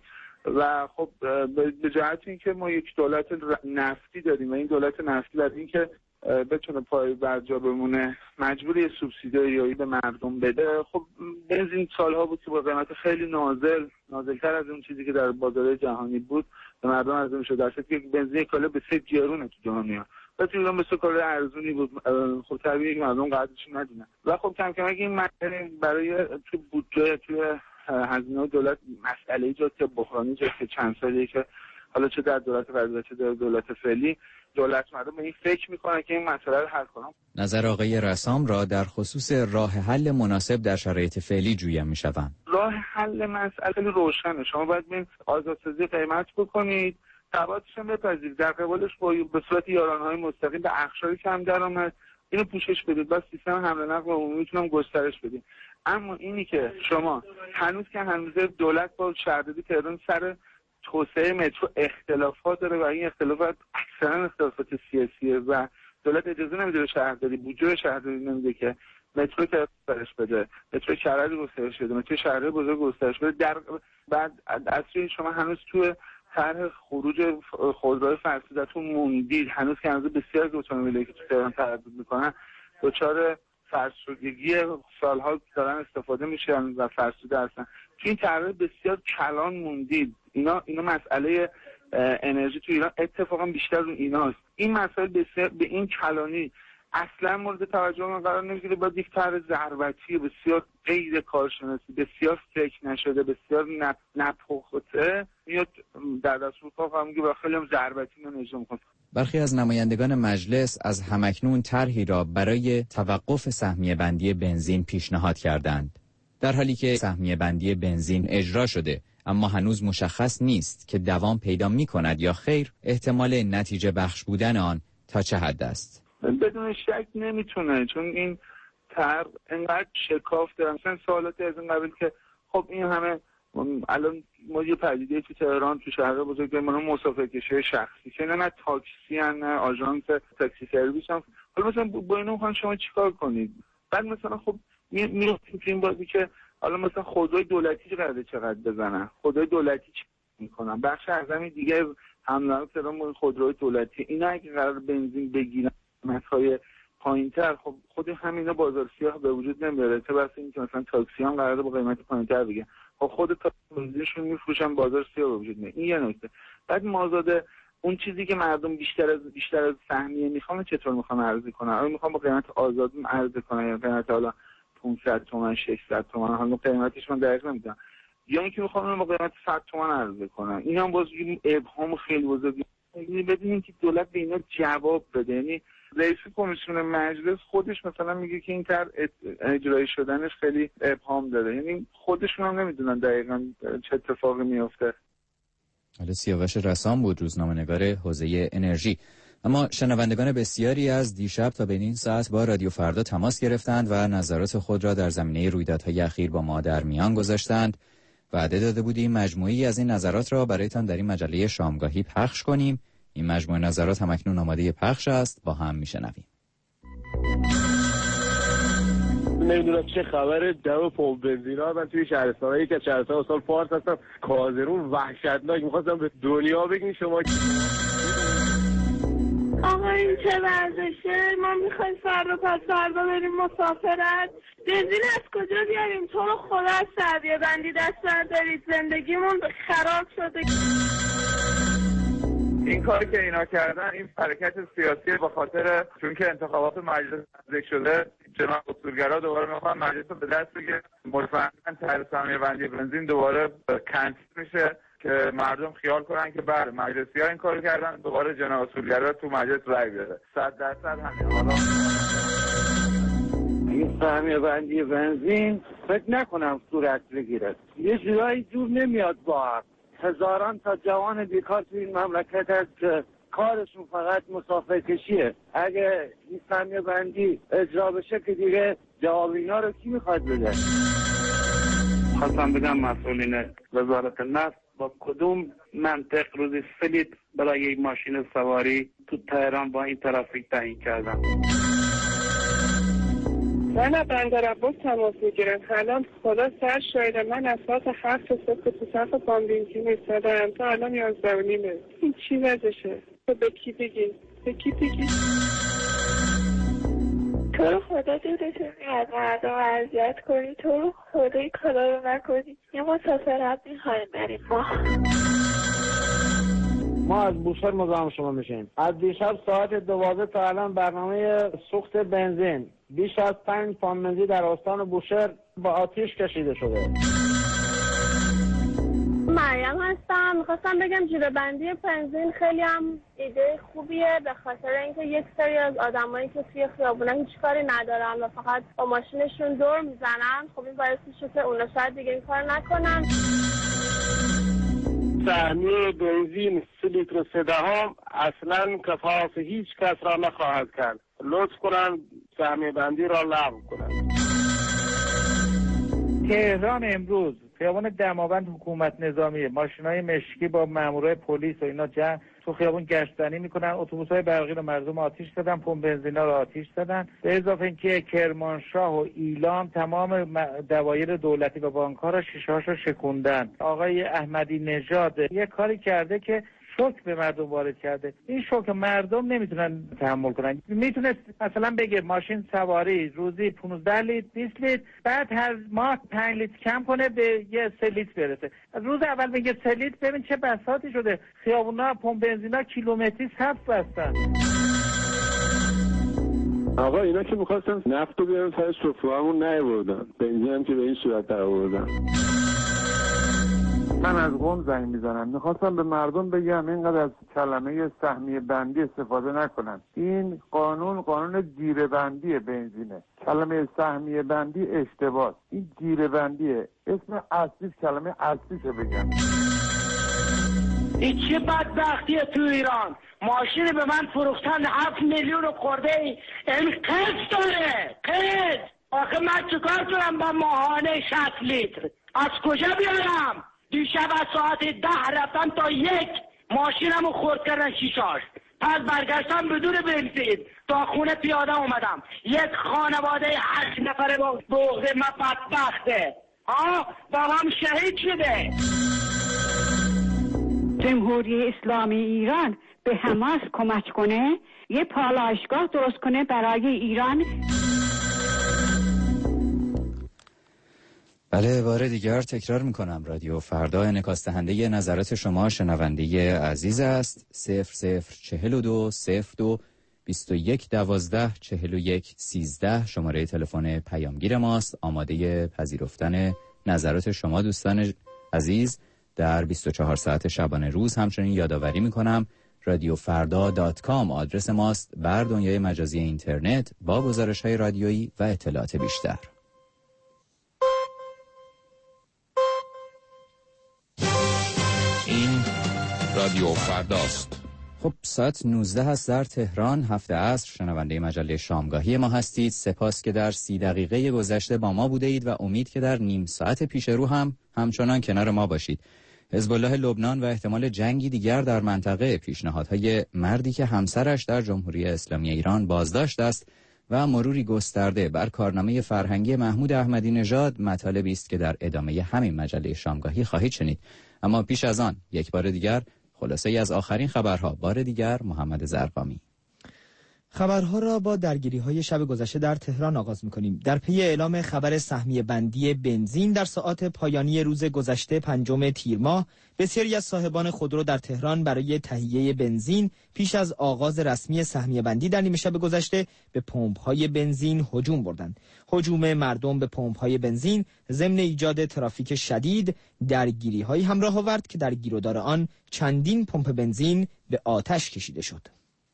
و خب به جهت اینکه ما یک دولت نفتی داریم و این دولت نفتی برای اینکه بتونه پای برجا بمونه مجبور یه سوبسیدیایی به مردم بده. خب بنزین سالها بود که با قیمت خیلی نازل نازلتر از اون چیزی که در بازار جهانی بود به مردم عرضه میشد، در صورتی که بنزین یک کالا به سه گرونه تو دنیا و تو ایران به سه کالا ارزونی بود. خب طبیعیه که مردم قدرش ندونن و خب کم کم این مسئله برای تو بودجه توی هزینه دولت مسئله ایجاد که بحرانی ایجاد که چند سالیه که حالا چه در دولت قبلی چه در دولت فعلی دولت مردم به این فکر میکنن که این مسئله رو حل کنن. نظر آقای رسام را در خصوص راه حل مناسب در شرایط فعلی جویا میشوند. راه حل مسئله روشنه، شما باید ببین آزادسازی قیمت بکنید، تبعاتش هم بپذیرید، در قبالش با به صورت یارانه‌های مستقیم به اقشاری کم درآمد اینو پوشش بدید، با سیستم حمل و نقل عمومی میتونم گسترش بدید. اما اینی که شما هنوز که هنوز دولت با شهرداری تهران سر توسعه مترو اختلافات داره و این اختلافات اکثرا اختلافات سیاسیه و دولت اجازه نمیده شهرداری بودجه شهرداری نمیده که مترو گسترش بده، مترو کرج گسترش بده، مترو شهرهای بزرگ گسترش بده. در بعد اصلا شما هنوز تو طرح خروج خودروهای فرسودتون موندید، هنوز که هنوز بسیار از اتومبیلی که تو تهران تردد میکنن دچار فرسودگی سالها دارن استفاده میشن و فرسوده هستن. تو این طرح بسیار کلان موندید. اینا اینا مسئله انرژی تو ایران اتفاقا بیشتر از ایناست. این مسئله بسیار به این کلانی اصلا مورد توجه من قرار نمیگیره. با یک طرح ضربتی بسیار غیر کارشناسی، بسیار فکر نشده، بسیار نپخته میاد در دستور کار قرار میگیره و خیلی هم ضربتی من اجرا میکنه. برخی از نمایندگان مجلس از همکنون طرحی را برای توقف سهمیه بندی بنزین پیشنهاد کردند، در حالی که سهمیه بندی بنزین اجرا شده اما هنوز مشخص نیست که دوام پیدا می کند یا خیر. احتمال نتیجه بخش بودن آن تا چه حد است؟ بدون شک نمیتونه، چون این طرح انقدر شکاف داره. مثلا سوالات از این قبیل که خب این همه الان ما یه پدیده تو تهران تو شهر بزرگ داریم، مسافرکشی شخصی که نه تاکسی ان نه آژانس تاکسی سرویس هم. حالا مثلا با اینا میخوان شما چیکار کنید؟ بعد مثلا خب میرفتیم تو این بازی که حالا مثلا خودروی دولتی قراره چقدر بزنن، خودروی دولتی چی میکنن، بخش اعظمی دیگه حمله تهران خودروی دولتی اینا اگه قرار بنزین بگیرن قیمت‌های پایین‌تر، خب خود همینا بازار سیاه به وجود نمیاره. چه بحث این که مثلا تاکسی هم قراره با قیمت پایین‌تر بگیرن، خب خود بنزینشون میفروشن بازار سیاه به وجود میاد. این یه نکته. بعد مازاد اون چیزی که مردم بیشتر از بیشتر از سهمیه میخوان چطور میخوان عرضه کنن؟ آیا میخوان با قیمت آزاد عرضه کنن یا قیمت حالا پانصد تومان ششصد تومان، حالا قیمتش من دقیق نمیدونم، یا اینکه میخوان با قیمت صد تومان عرضه کنن؟ اینا هم باز ابهام خیلی بزرگی. یعنی بدونین که دولت به اینا جواب بده. یعنی رئیس کمیسیون مجلس خودش مثلا میگه که این طرح اجرایی شدنش خیلی ابهام داره، یعنی خودشون هم نمیدونن دقیقاً چه اتفاقی میفته. حالا سیاوش رسام بود، روزنامه‌نگار حوزه انرژی. اما شنوندگان بسیاری از دیشب تا به این ساعت با رادیو فردا تماس گرفتند و نظرات خود را در زمینه رویدادهای اخیر با ما در میان گذاشتند. وعده داده بودیم مجموعی از این نظرات را برایتان در این مجله شامگاهی پخش کنیم. این مجموعه نظرات هم اکنون آماده پخش است، با هم میشنویم. نمیدونم چه خبره دو پمپ بنزینا. من توی شهرستان یک از شهرستان استان فارس هستم. کازرون وحشتناک. می‌خواستم به دنیا بگین شما آقا این چه ورزشه؟ ما میخوایم فردا پس فردا بریم مسافرت. بنزین از کجا بیاریم؟ تو رو خدا از سعدیه بندی دست بردارید، زندگیمون خراب شده. این کاری که اینا کردن این حرکت سیاسی به خاطر چون که انتخابات مجلس نزدیک شده، جناب اصولگرا دوباره میخوان مجلس رو به دست بگیرن. مطمئنا طرح سهمیه بندی بنزین دوباره کنسل میشه که مردم خیال کنن که بله مجلسی‌ها این کارو کردن، دوباره جناب اصولگرا تو مجلس رای بده. صد درصد همین. حالا این سهمیه بندی بنزین فکر نکنم صورت بگیره. یه جورایی جور نمیاد با هم. هزاران تا جوان بیکار تو این مملکت هست که کارشون فقط مسافر کشیه. اگه این سهمیه بندی اجرا بشه که دیگه جواب اینا رو کی میخواد بده؟ خواستم بگم مسئولین وزارت نفت با کدوم منطق روزی سه لیتر برای ماشین سواری تو تهران با این ترافیک تعیین کردن؟ من از بندر عباس تماس میگیرم. الان خدا سر شایده من از ساعت هفت صبح تو صف بانبینزین ایستادم تا الان یازده و نیمه. این چی وضعشه؟ تو به کی بگی؟ به کی بگی؟ تو رو خدا دودتون میاد مردم اذیت کنی، تو رو خدا این کارا رو نکنی. یه مسافرت میخوایم بریم ما. ما از بوشهر مزاحم شما میشیم. از دیشب ساعت دوازده تا الان برنامه سوخت بنزین بیش از پنج پمپ بنزین در استان بوشهر با آتش کشیده شده. مریم هستم. میخواستم بگم جیره بندی بنزین خیلی هم ایده خوبیه، به خاطر اینکه یک سری از آدمایی که توی خیابونا هیچ کاری ندارن و فقط با ماشینشون دور میزنن، خب این باعث میشه که اونا شاید دیگه این کار نکنن. سهمیه بنزین سه لیتر و سه دهم اصلا کفاف هیچ کس را نخواهد کرد. لطف کنن سهمیه بندی را لغو کنن. تهران امروز خیابان دماوند حکومت نظامیه، ماشینای مشکی با مامورای پلیس و اینا جمع تو خیابون گشتنی میکنن، اتوبوس‌های برقی رو مردم آتش زدن، پمپ بنزینا رو آتش زدن. به اضافه اینکه کرمانشاه و ایلام تمام دوایر دولتی و بانک‌ها رو شیشه‌هاشو شکوندن. آقای احمدی نژاد یه کاری کرده که شوک به مردم وارد کرده. این شوک مردم نمیتونن تحمل کنن. میتونه مثلا بگه ماشین سواری روزی پانزده لیتر بیست لیتر، بعد هر ماه پنج لیتر کم کنه به یه سه لیتر برسه. روز اول بگه سه لیتر، ببین چه بساطی شده. خیابونا پمپ بنزینا کیلومتری صف بستن. آقا اینا که می‌خواستن نفت رو بیارن سر سفره‌مون نیاوردن، بنزین هم که به این صورت درآوردن. من از قم زنگ میزنم. میخواستم به مردم بگم اینقدر از کلمه سهمیه بندی استفاده نکنن. این قانون قانون گیره بندی بنزینه. کلمه سهمیه بندی اشتباه. این گیره بندیه. اسم اصلی کلمه اصلیشو بگم. این چه بدبختیه تو ایران؟ ماشین به من فروختن هفت میلیون خورده ای. این قرض داره. قرض. آخه من چیکار کنم با ماهانه شصت لیتر؟ از کجا بیارم؟ دیشب از ساعت ده رفتم تا یک ماشینمو خورد کردن شیشاش. پس برگشتم بدون بنزین تا خونه پیاده اومدم. یک خانواده هشت نفره با بغض من بدبخته. ها بابام شهید شده. جمهوری اسلامی ایران به حماس کمک کنه، یه پالایشگاه درست کنه برای ایران. بله، بار دیگر تکرار میکنم رادیو فردا انعکاس دهنده نظرات شما شنونده عزیز است. صفر صفر چهل و دو صفر دو بیست و یک دوازده چهل و یک سیزده شماره تلفن پیامگیر ماست. آماده پذیرفتن نظرات شما دوستان عزیز در بیست و چهار ساعت شبانه روز. همچنین یادآوری میکنم رادیو فردا دات کام آدرس ماست بر دنیای مجازی اینترنت با گزارش‌های رادیویی و اطلاعات بیشتر. این رادیو فرداست. خب ساعت نوزده هست در تهران، هفت عصر. شنونده مجله شامگاهی ما هستید. سپاس که در سی دقیقه گذشته با ما بوده اید و امید که در نیم ساعت پیش رو هم همچنان کنار ما باشید. حزب الله لبنان و احتمال جنگی دیگر در منطقه، پیشنهادهای مردی که همسرش در جمهوری اسلامی ایران بازداشت است و مروری گسترده بر کارنامه فرهنگی محمود احمدی نژاد مطالبی است که در ادامه همین مجله شامگاهی خواهید شنید. اما پیش از آن یک بار دیگر خلاصه ای از آخرین خبرها. بار دیگر محمد زرقامی. خبرها را با درگیری‌های شب گذشته در تهران آغاز می‌کنیم. در پی اعلام خبر سهمیه بندی بنزین در ساعات پایانی روز گذشته پنجم تیر ماه، بسیاری از صاحبان خودرو در تهران برای تهیه بنزین پیش از آغاز رسمی سهمیه بندی در نیمه شب گذشته به پمپ‌های بنزین هجوم بردند. هجوم مردم به پمپ‌های بنزین ضمن ایجاد ترافیک شدید، درگیری‌هایی همراه آورد که در گیرودار آن چندین پمپ بنزین به آتش کشیده شد.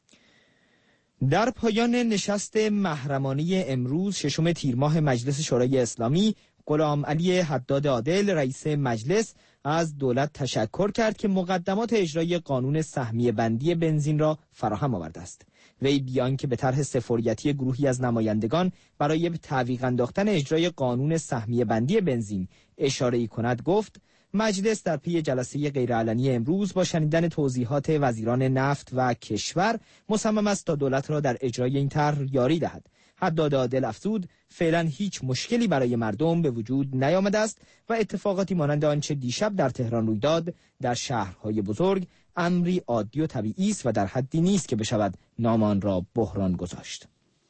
در پایان نشست محرمانه امروز ششم تیر ماه مجلس شورای اسلامی، غلام علی حداد عادل رئیس مجلس از دولت تشکر کرد که مقدمات اجرای قانون سهمیه بندی بنزین را فراهم آورده است. وی بیان که به طرح سفاریتی گروهی از نمایندگان برای تعویق انداختن اجرای قانون سهمیه بندی بنزین اشاره‌ای کند، گفت مجلس در پی جلسه غیرعلنی امروز با شنیدن توضیحات وزیران نفت و کشور مصمم است تا دولت را در اجرای این طرح یاری دهد. حداد عادل افزود فعلا هیچ مشکلی برای مردم به وجود نیامده است و اتفاقاتی مانند آنچه دیشب در تهران روی داد در شهرهای بزرگ امری عادی و طبیعی است و در حدی نیست که بشود نام آن را بحران گذاشت.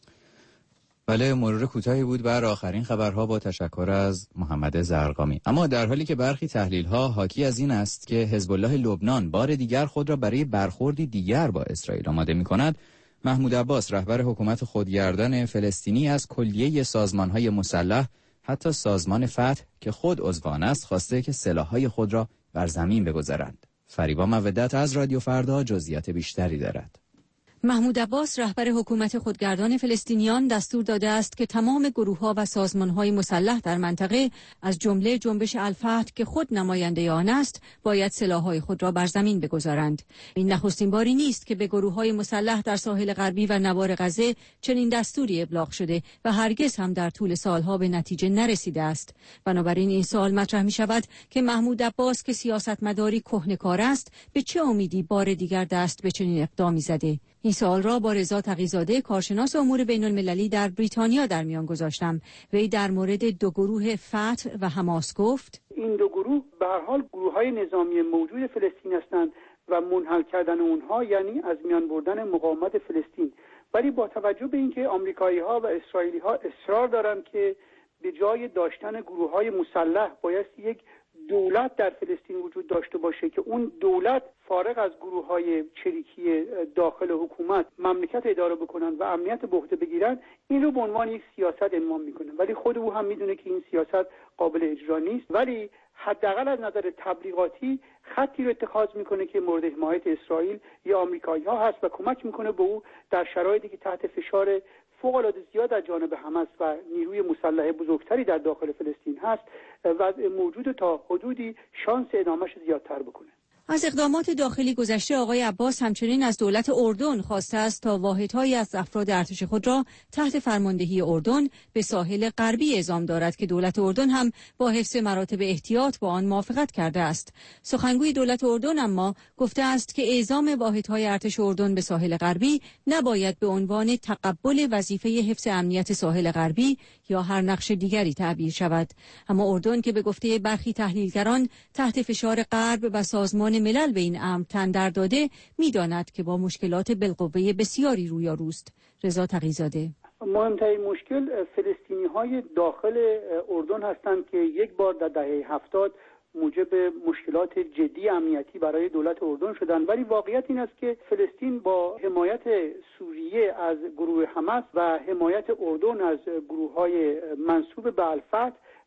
بله، مرور کوتاهی بود بر آخرین خبرها با تشکر از محمد زرقامی. اما در حالی که برخی تحلیل‌ها حاکی از این است که حزب الله لبنان بار دیگر خود را برای برخوردی دیگر با اسرائیل آماده می‌کند، محمود عباس رهبر حکومت خودگردان فلسطینی از کلیه سازمان‌های مسلح حتی سازمان فتح که خود عضو آن است خواسته که سلاح‌های خود را بر زمین بگذارند. فریبا مودت از رادیو فردا جزئیات بیشتری دارد. محمود عباس رهبر حکومت خودگردان فلسطینیان دستور داده است که تمام گروه‌ها و سازمان‌های مسلح در منطقه از جمله جنبش الفتح که خود نماینده آن است باید سلاح‌های خود را بر زمین بگذارند. این نخستین باری نیست که به گروه‌های مسلح در ساحل غربی و نوار غزه چنین دستوری ابلاغ شده و هرگز هم در طول سالها به نتیجه نرسیده است. بنابراین این سوال مطرح می‌شود که محمود عباس که سیاستمداری کهنه‌کار است به چه امیدی بار دیگر دست به چنین اقدامی زده؟ این سوال را با رضا تقی‌زاده کارشناس امور بین المللی در بریتانیا در میان گذاشتم. وی در مورد دو گروه فتح و حماس گفت این دو گروه به هر حال گروه‌های نظامی موجود فلسطین هستند و منحل کردن اونها یعنی از میان بردن مقاومت فلسطین. ولی با توجه به اینکه آمریکایی‌ها و اسرائیلی‌ها اصرار دارند که به جای داشتن گروه‌های مسلح باید یک دولت در فلسطین وجود داشته باشه که اون دولت فارغ از گروه‌های چریکی داخل حکومت مملکت اداره بکنن و امنیت به عهده بگیرن، این رو به عنوان یک سیاست عنوان میکنه. ولی خود او هم میدونه که این سیاست قابل اجرا نیست، ولی حداقل از نظر تبلیغاتی خطی رو اتخاذ میکنه که مورد حمایت اسرائیل یا آمریکایی‌ها هست و کمک میکنه به او در شرایطی که تحت فشار فوق‌العاده زیاد از جانب حماس و نیروی مسلح بزرگتری در داخل فلسطین هست و موجود تا حدودی شانس ادامهش زیادتر بکنه. از اقدامات داخلی گذشته آقای عباس همچنین از دولت اردن خواسته است تا واحدهایی از افراد ارتش خود را تحت فرماندهی اردن به ساحل غربی اعزام دارد که دولت اردن هم با حفظ مراتب احتیاط با آن موافقت کرده است. سخنگوی دولت اردن اما گفته است که اعزام واحدهای ارتش اردن به ساحل غربی نباید به عنوان تقبل وظیفه حفظ امنیت ساحل غربی یا هر نقش دیگری تعبیر شود. اما اردن که به گفته برخی تحلیلگران تحت فشار غرب و سازمان ملل به این امر تن در داده، می‌داند که با مشکلات بالقوه بسیاری رویاروست. رضا تقی‌زاده: مهمترین مشکل فلسطینی‌های داخل اردن هستند که یک بار در دهه هفتاد موجب مشکلات جدی امنیتی برای دولت اردن شدند، ولی واقعیت این است که فلسطین با حمایت سوریه از گروه حماس و حمایت اردن از گروه‌های منسوب به الفتح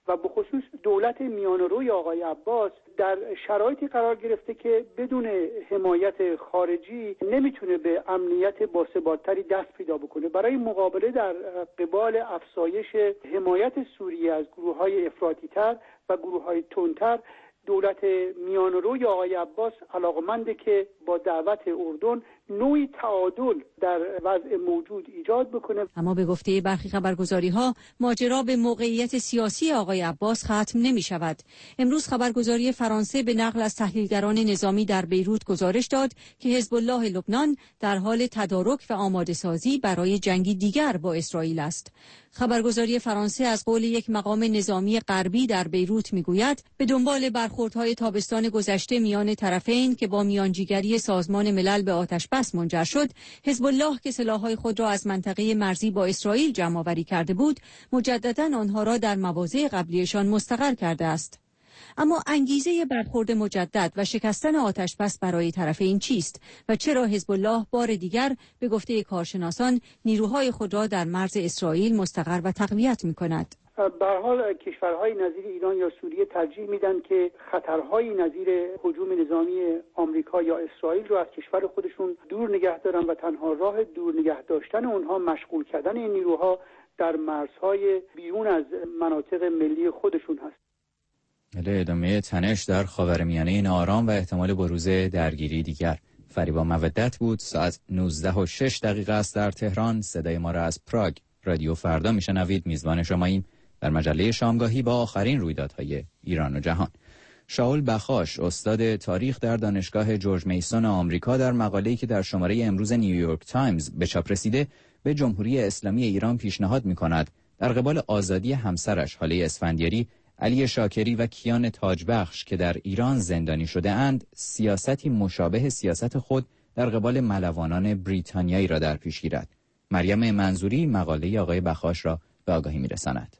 و به خصوص دولت میانه‌روی آقای عباس در شرایطی قرار گرفته که بدون حمایت خارجی نمیتونه به امنیت باثبات‌تری دست پیدا بکنه. برای مقابله در قبال افزایش حمایت سوریه از گروه‌های افراطی‌تر و گروه‌های تندتر، دولت میانه‌روی آقای عباس علاقمنده که با دعوت اردن نوعی تعادل در وضع موجود ایجاد بکنه. اما به گفته برخی خبرگزاری‌ها ماجرا به موقعیت سیاسی آقای عباس ختم نمی‌شود. امروز خبرگزاری فرانسه به نقل از تحلیلگران نظامی در بیروت گزارش داد که حزب الله لبنان در حال تدارک و آماده سازی برای جنگی دیگر با اسرائیل است. خبرگزاری فرانسه از قول یک مقام نظامی غربی در بیروت میگوید به دنبال برخوردهای تابستان گذشته میان طرفین که با میانجیگری سازمان ملل به آتش بس منجر شد، حزب الله که سلاح‌های خود را از منطقه مرزی با اسرائیل جمع‌آوری کرده بود، مجدداً آنها را در مواضع قبلیشان مستقر کرده است. اما انگیزه برخورد مجدد و شکستن آتش بس برای طرفین چیست و چرا حزب الله بار دیگر به گفته کارشناسان نیروهای خود را در مرز اسرائیل مستقر و تقویت می‌کند؟ به هر حال کشورهای نظیر ایران یا سوریه ترجیح میدن که خطرهای نظیر هجوم نظامی آمریکا یا اسرائیل رو از کشور خودشون دور نگه دارن و تنها راه دور نگه داشتن اونها مشغول کردن این نیروها در مرزهای بیرون از مناطق ملی خودشون هست. ادامه تنش در خاورمیانه ناآرام و احتمال بروز درگیری دیگر. فریبا مودت بود. ساعت نوزده و شش دقیقه است در تهران. صدای ما را از پراگ رادیو فردا میشنوید. میزبان شماییم در مجله شامگاهی با آخرین رویدادهای ایران و جهان. شاول بخاش، استاد تاریخ در دانشگاه جورج میسون آمریکا، در مقاله‌ای که در شماره امروز نیویورک تایمز به چاپ رسیده به جمهوری اسلامی ایران پیشنهاد می‌کند در قبال آزادی همسرش هاله اسفندیاری، علی شاکری و کیان تاجبخش که در ایران زندانی شده اند، سیاستی مشابه سیاست خود در قبال ملوانان بریتانیایی را در پیش گیرد. مریم منظوری مقاله آقای بخاش را به آگاهی می‌رساند.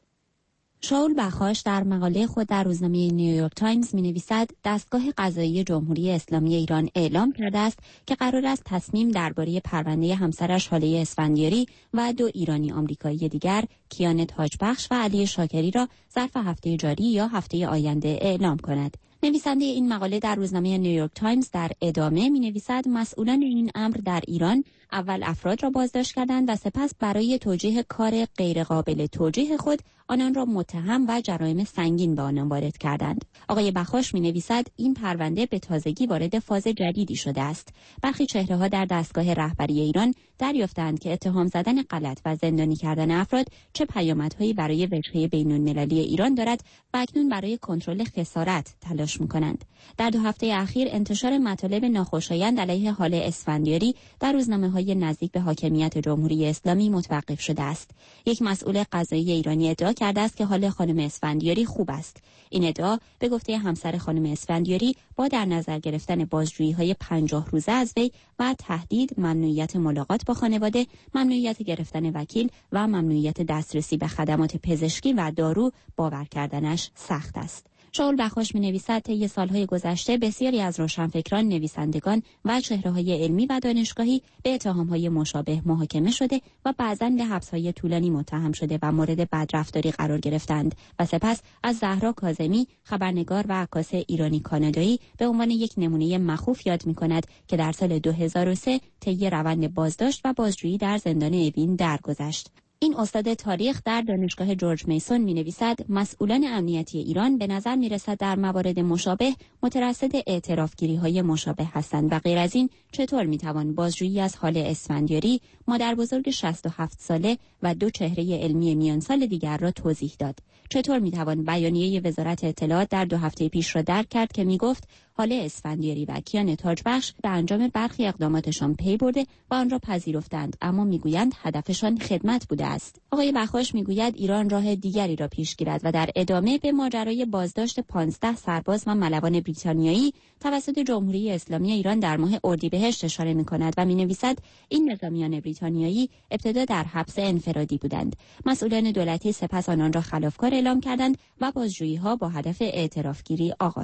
شاول بخاش در مقاله خود در روزنامه نیویورک تایمز می‌نویسد دستگاه قضایی جمهوری اسلامی ایران اعلام کرده است که قرار است تصمیم درباره پرونده همسرش هاله اسفندیاری و دو ایرانی آمریکایی دیگر کیان تاجبخش و علی شاکری را ظرف هفته جاری یا هفته آینده اعلام کند. نویسنده این مقاله در روزنامه نیویورک تایمز در ادامه می‌نویسد مسئولان این امر در ایران اول افراد را بازداشت کردند و سپس برای توجیه کار غیرقابل توجیه خود آنان را متهم و جرایم سنگین به آنان وارد کردند. آقای بخاش می‌نویسد این پرونده به تازگی وارد فاز جدیدی شده است. برخی چهره‌ها در دستگاه رهبری ایران دریافتند که اتهام زدن غلط و زندانی کردن افراد چه پیامدهایی برای وجهه بین‌المللی ایران دارد و اکنون برای کنترل خسارت تلاش می‌کنند. در دو هفته اخیر انتشار مطالب ناخوشایند علیه هاله اسفندیاری در روزنامه‌های نزدیک به حاکمیت جمهوری اسلامی متوقف شده است. یک مسئول قضایی ایرانی ادعا کرده است که حال خانم اسفندیاری خوب است. این ادعا به گفته همسر خانم اسفندیاری با در نظر گرفتن بازجویی‌های پنجاه روزه از وی و تهدید، ممنوعیت ملاقات با خانواده، ممنوعیت گرفتن وکیل و ممنوعیت دسترسی به خدمات پزشکی و دارو باور کردنش سخت است. شاول بخاش می‌نویسد طی سال‌های گذشته بسیاری از روشنفکران، نویسندگان و چهره‌های علمی و دانشگاهی به اتهام‌های مشابه محاکمه شده و بعضاً به حبس‌های طولانی متهم شده و مورد بدرفتاری قرار گرفتند و سپس از زهرا کاظمی، خبرنگار و عکاس ایرانی کانادایی به عنوان یک نمونه مخوف یاد می‌کند که در سال دو هزار و سه طی روند بازداشت و بازجویی در زندان اوین درگذشت. این استاد تاریخ در دانشگاه جورج میسون می‌نویسد مسئولان امنیتی ایران به نظر می‌رسد در موارد مشابه مترصد اعترافگیری‌های مشابه هستند و غیر از این چطور می‌توان بازجویی از هاله اسفندیاری، مادر بزرگ شصت و هفت ساله و دو چهره علمی میان سال دیگر را توضیح داد؟ چطور می‌توان بیانیه وزارت اطلاعات در دو هفته پیش را درک کرد که می‌گفت هاله اسفندیاری و کیان تاجبخش به انجام برخی اقداماتشان پی برده و آن را پذیرفتند، اما میگویند هدفشان خدمت بوده است. آقای بخاش میگوید ایران راه دیگری را پیش گیرد و در ادامه به ماجرای بازداشت پانزده سرباز و ملوان بریتانیایی توسط جمهوری اسلامی ایران در ماه اردیبهشت اشاره می‌کند و می‌نویسد این نظامیان بریتانیایی ابتدا در حبس انفرادی بودند. مسئولان دولتی سپس آنان را خلافکار اعلام کردند و بازجویی‌ها با هدف اعترافگیری آغاز شد.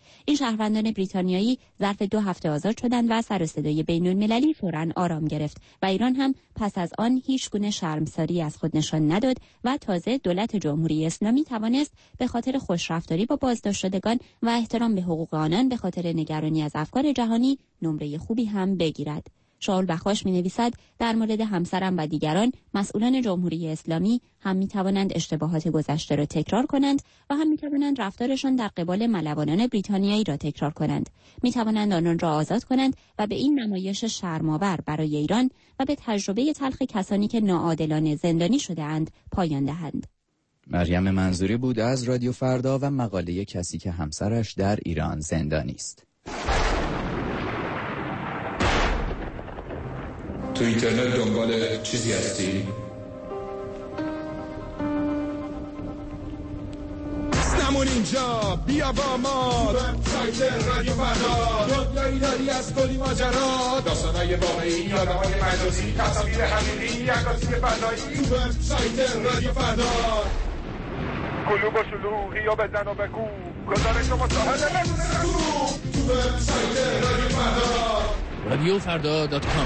این شهروندان بریتانیایی ظرف دو هفته آزاد شدند و سر و صدای بین‌المللی فوراً آرام گرفت و ایران هم پس از آن هیچ گونه شرمساری از خود نشان نداد و تازه دولت جمهوری اسلامی توانست به خاطر خوشرفتاری با بازداشت شدگان و احترام به حقوق آنان به خاطر نگرانی از افکار جهانی نمره خوبی هم بگیرد. شاول بخاش می‌نویسد در مورد همسرم و دیگران مسئولان جمهوری اسلامی هم می‌توانند اشتباهات گذشته را تکرار کنند و هم می‌توانند رفتارشان در قبال ملوانان بریتانیایی را تکرار کنند. می‌توانند آنان را آزاد کنند و به این نمایش شرم‌آور برای ایران و به تجربه تلخ کسانی که ناعادلانه زندانی شده‌اند پایان دهند. مریم منظوری بود از رادیو فردا و مقاله کسی که همسرش در ایران زندانی است. تو اینترنت دنبال چیزی هستی؟ نمون اینجا بیا با ما وبسایت رادیو فردا، دنیایی داری از کلی ماجرا، داستانای واقعی، آدمای مجازی، تصاویر حقیقی، عکاسی فضایی. تو وبسایت رادیو فردا کلوب و شلوغی و بزن و بگو گزارش و مصاحبه بدون رگو. تو وبسایت رادیو فردا رادیو فردا دات کام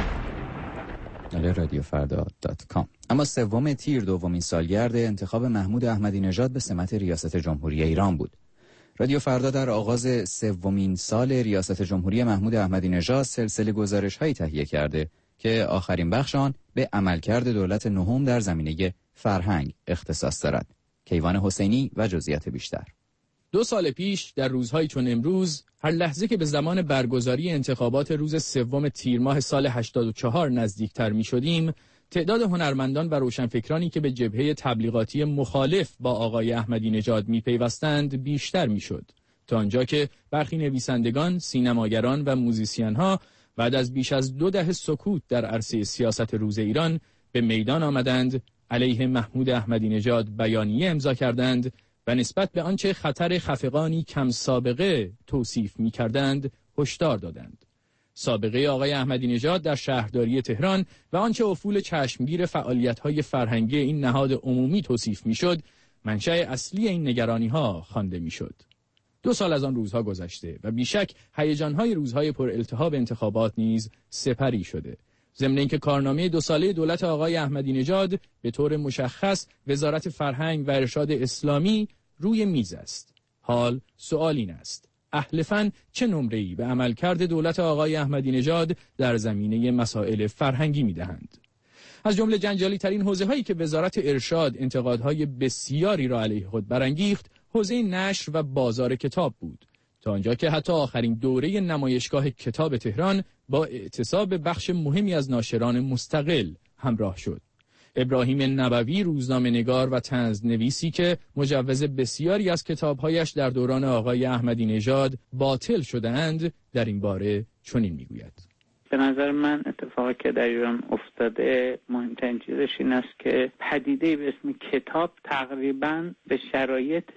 رادیو فردا دات کام. اما سوم تیر دومین سالگرد انتخاب محمود احمدی نژاد به سمت ریاست جمهوری ایران بود. رادیو فردا در آغاز سومین سال ریاست جمهوری محمود احمدی نژاد سلسله گزارش‌هایی تهیه کرده که آخرین بخش آن به عملکرد دولت نهم در زمینه فرهنگ اختصاص دارد. کیوان حسینی و جزئیات بیشتر. دو سال پیش در روزهایی چون امروز، هر لحظه که به زمان برگزاری انتخابات روز سوم تیر ماه سال هشتاد و چهار نزدیکتر می شدیم، تعداد هنرمندان و روشنفکرانی که به جبهه تبلیغاتی مخالف با آقای احمدی نژاد می پیوستند بیشتر می شد. تا آنجا که برخی نویسندگان، سینماگران و موزیسین‌ها بعد از بیش از دو دهه سکوت در عرصه سیاست روز ایران به میدان آمدند، علیه محمود احمدی نژاد بیانیه امضا کردند و نسبت به آنچه خطر خفقانی کم سابقه توصیف می کردند هشدار دادند. سابقه آقای احمدی نژاد در شهرداری تهران و آنچه افول چشمگیر فعالیت‌های فرهنگی این نهاد عمومی توصیف می‌شد، منشأ اصلی این نگرانی‌ها خوانده می‌شد. دو سال از آن روزها گذشته و بیشک هیجان‌های روزهای پر التهاب انتخابات نیز سپری شده. ضمن اینکه کارنامه دو ساله دولت آقای احمدی نژاد به طور مشخص وزارت فرهنگ و ارشاد اسلامی روی میز است. حال سوال این است: اهل فن چه نمره‌ای به عملکرد دولت آقای احمدی نژاد در زمینه مسائل فرهنگی می‌دهند؟ از جمله جنجالی ترین حوزه‌هایی که وزارت ارشاد انتقادهای بسیاری را علیه خود برانگیخت، حوزه نشر و بازار کتاب بود، تا آنجا که حتی آخرین دوره نمایشگاه کتاب تهران با اعتصاب بخش مهمی از ناشران مستقل همراه شد. ابراهیم نبوی، روزنامه‌نگار و طنزنویسی که مجوز بسیاری از کتاب‌هایش در دوران آقای احمدی نژاد باطل شده‌اند، در این باره چنین می‌گوید: به نظر من اتفاقی که در ایران افتاده مهمترین چیزش این است که پدیده‌ای به اسم کتاب تقریباً به شرایط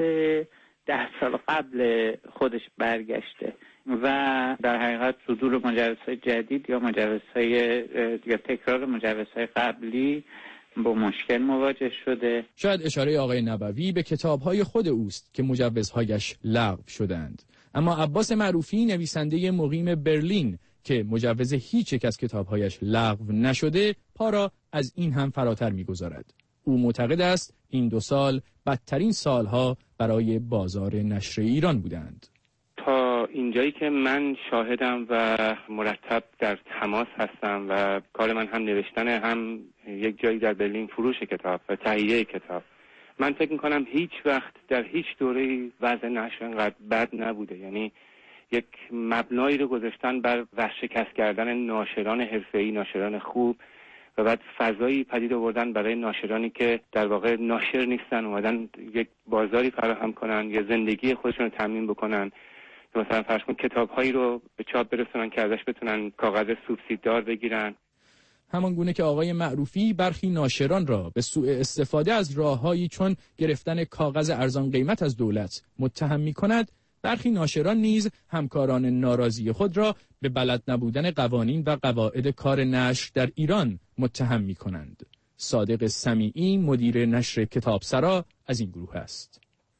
ده سال قبل خودش برگشته و در حقیقت صدور مجوزهای جدید یا مجوزهای یا تکرار مجوزهای قبلی با مشکل مواجه شده. شاید اشاره آقای نبوی به کتاب‌های خود اوست که مجوزهایش لغو شدند، اما عباس معروفی، نویسنده مقیم برلین که مجوز هیچ یک از کتاب‌هایش لغو نشده، پا را از این هم فراتر می‌گذارد. او معتقد است این دو سال بدترین سالها برای بازار نشر ایران بودند. تا اینجایی که من شاهدم و مرتب در تماس هستم و کار من هم نوشتن هم یک جایی در برلین فروش کتاب و تهیه کتاب، من فکر میکنم هیچ وقت در هیچ دوره‌ای وضع نشر انقدر بد نبوده. یعنی یک مبنایی رو گذاشتن بر ورشکست کردن ناشران حرفه‌ای، ناشران خوب، و بعد فضایی پدید آوردن برای ناشرانی که در واقع ناشر نیستن، اومدن یک بازاری فراهم کنن یا زندگی خودشون رو تامین بکنن، مثلا فرض کن کتاب‌هایی رو به چاپ برسونن که ازش بتونن کاغذ سوبسیددار بگیرن. همان گونه که آقای معروفی برخی ناشران را به سوء استفاده از راه‌هایی چون گرفتن کاغذ ارزان قیمت از دولت متهم می‌کند، برخی ناشران نیز همکاران ناراضی خود را به بلد نبودن قوانین و قواعد کار نشر در ایران متهم می‌کنند. صادق سمیعی، مدیر نشر کتابسرا، از این گروه است. یک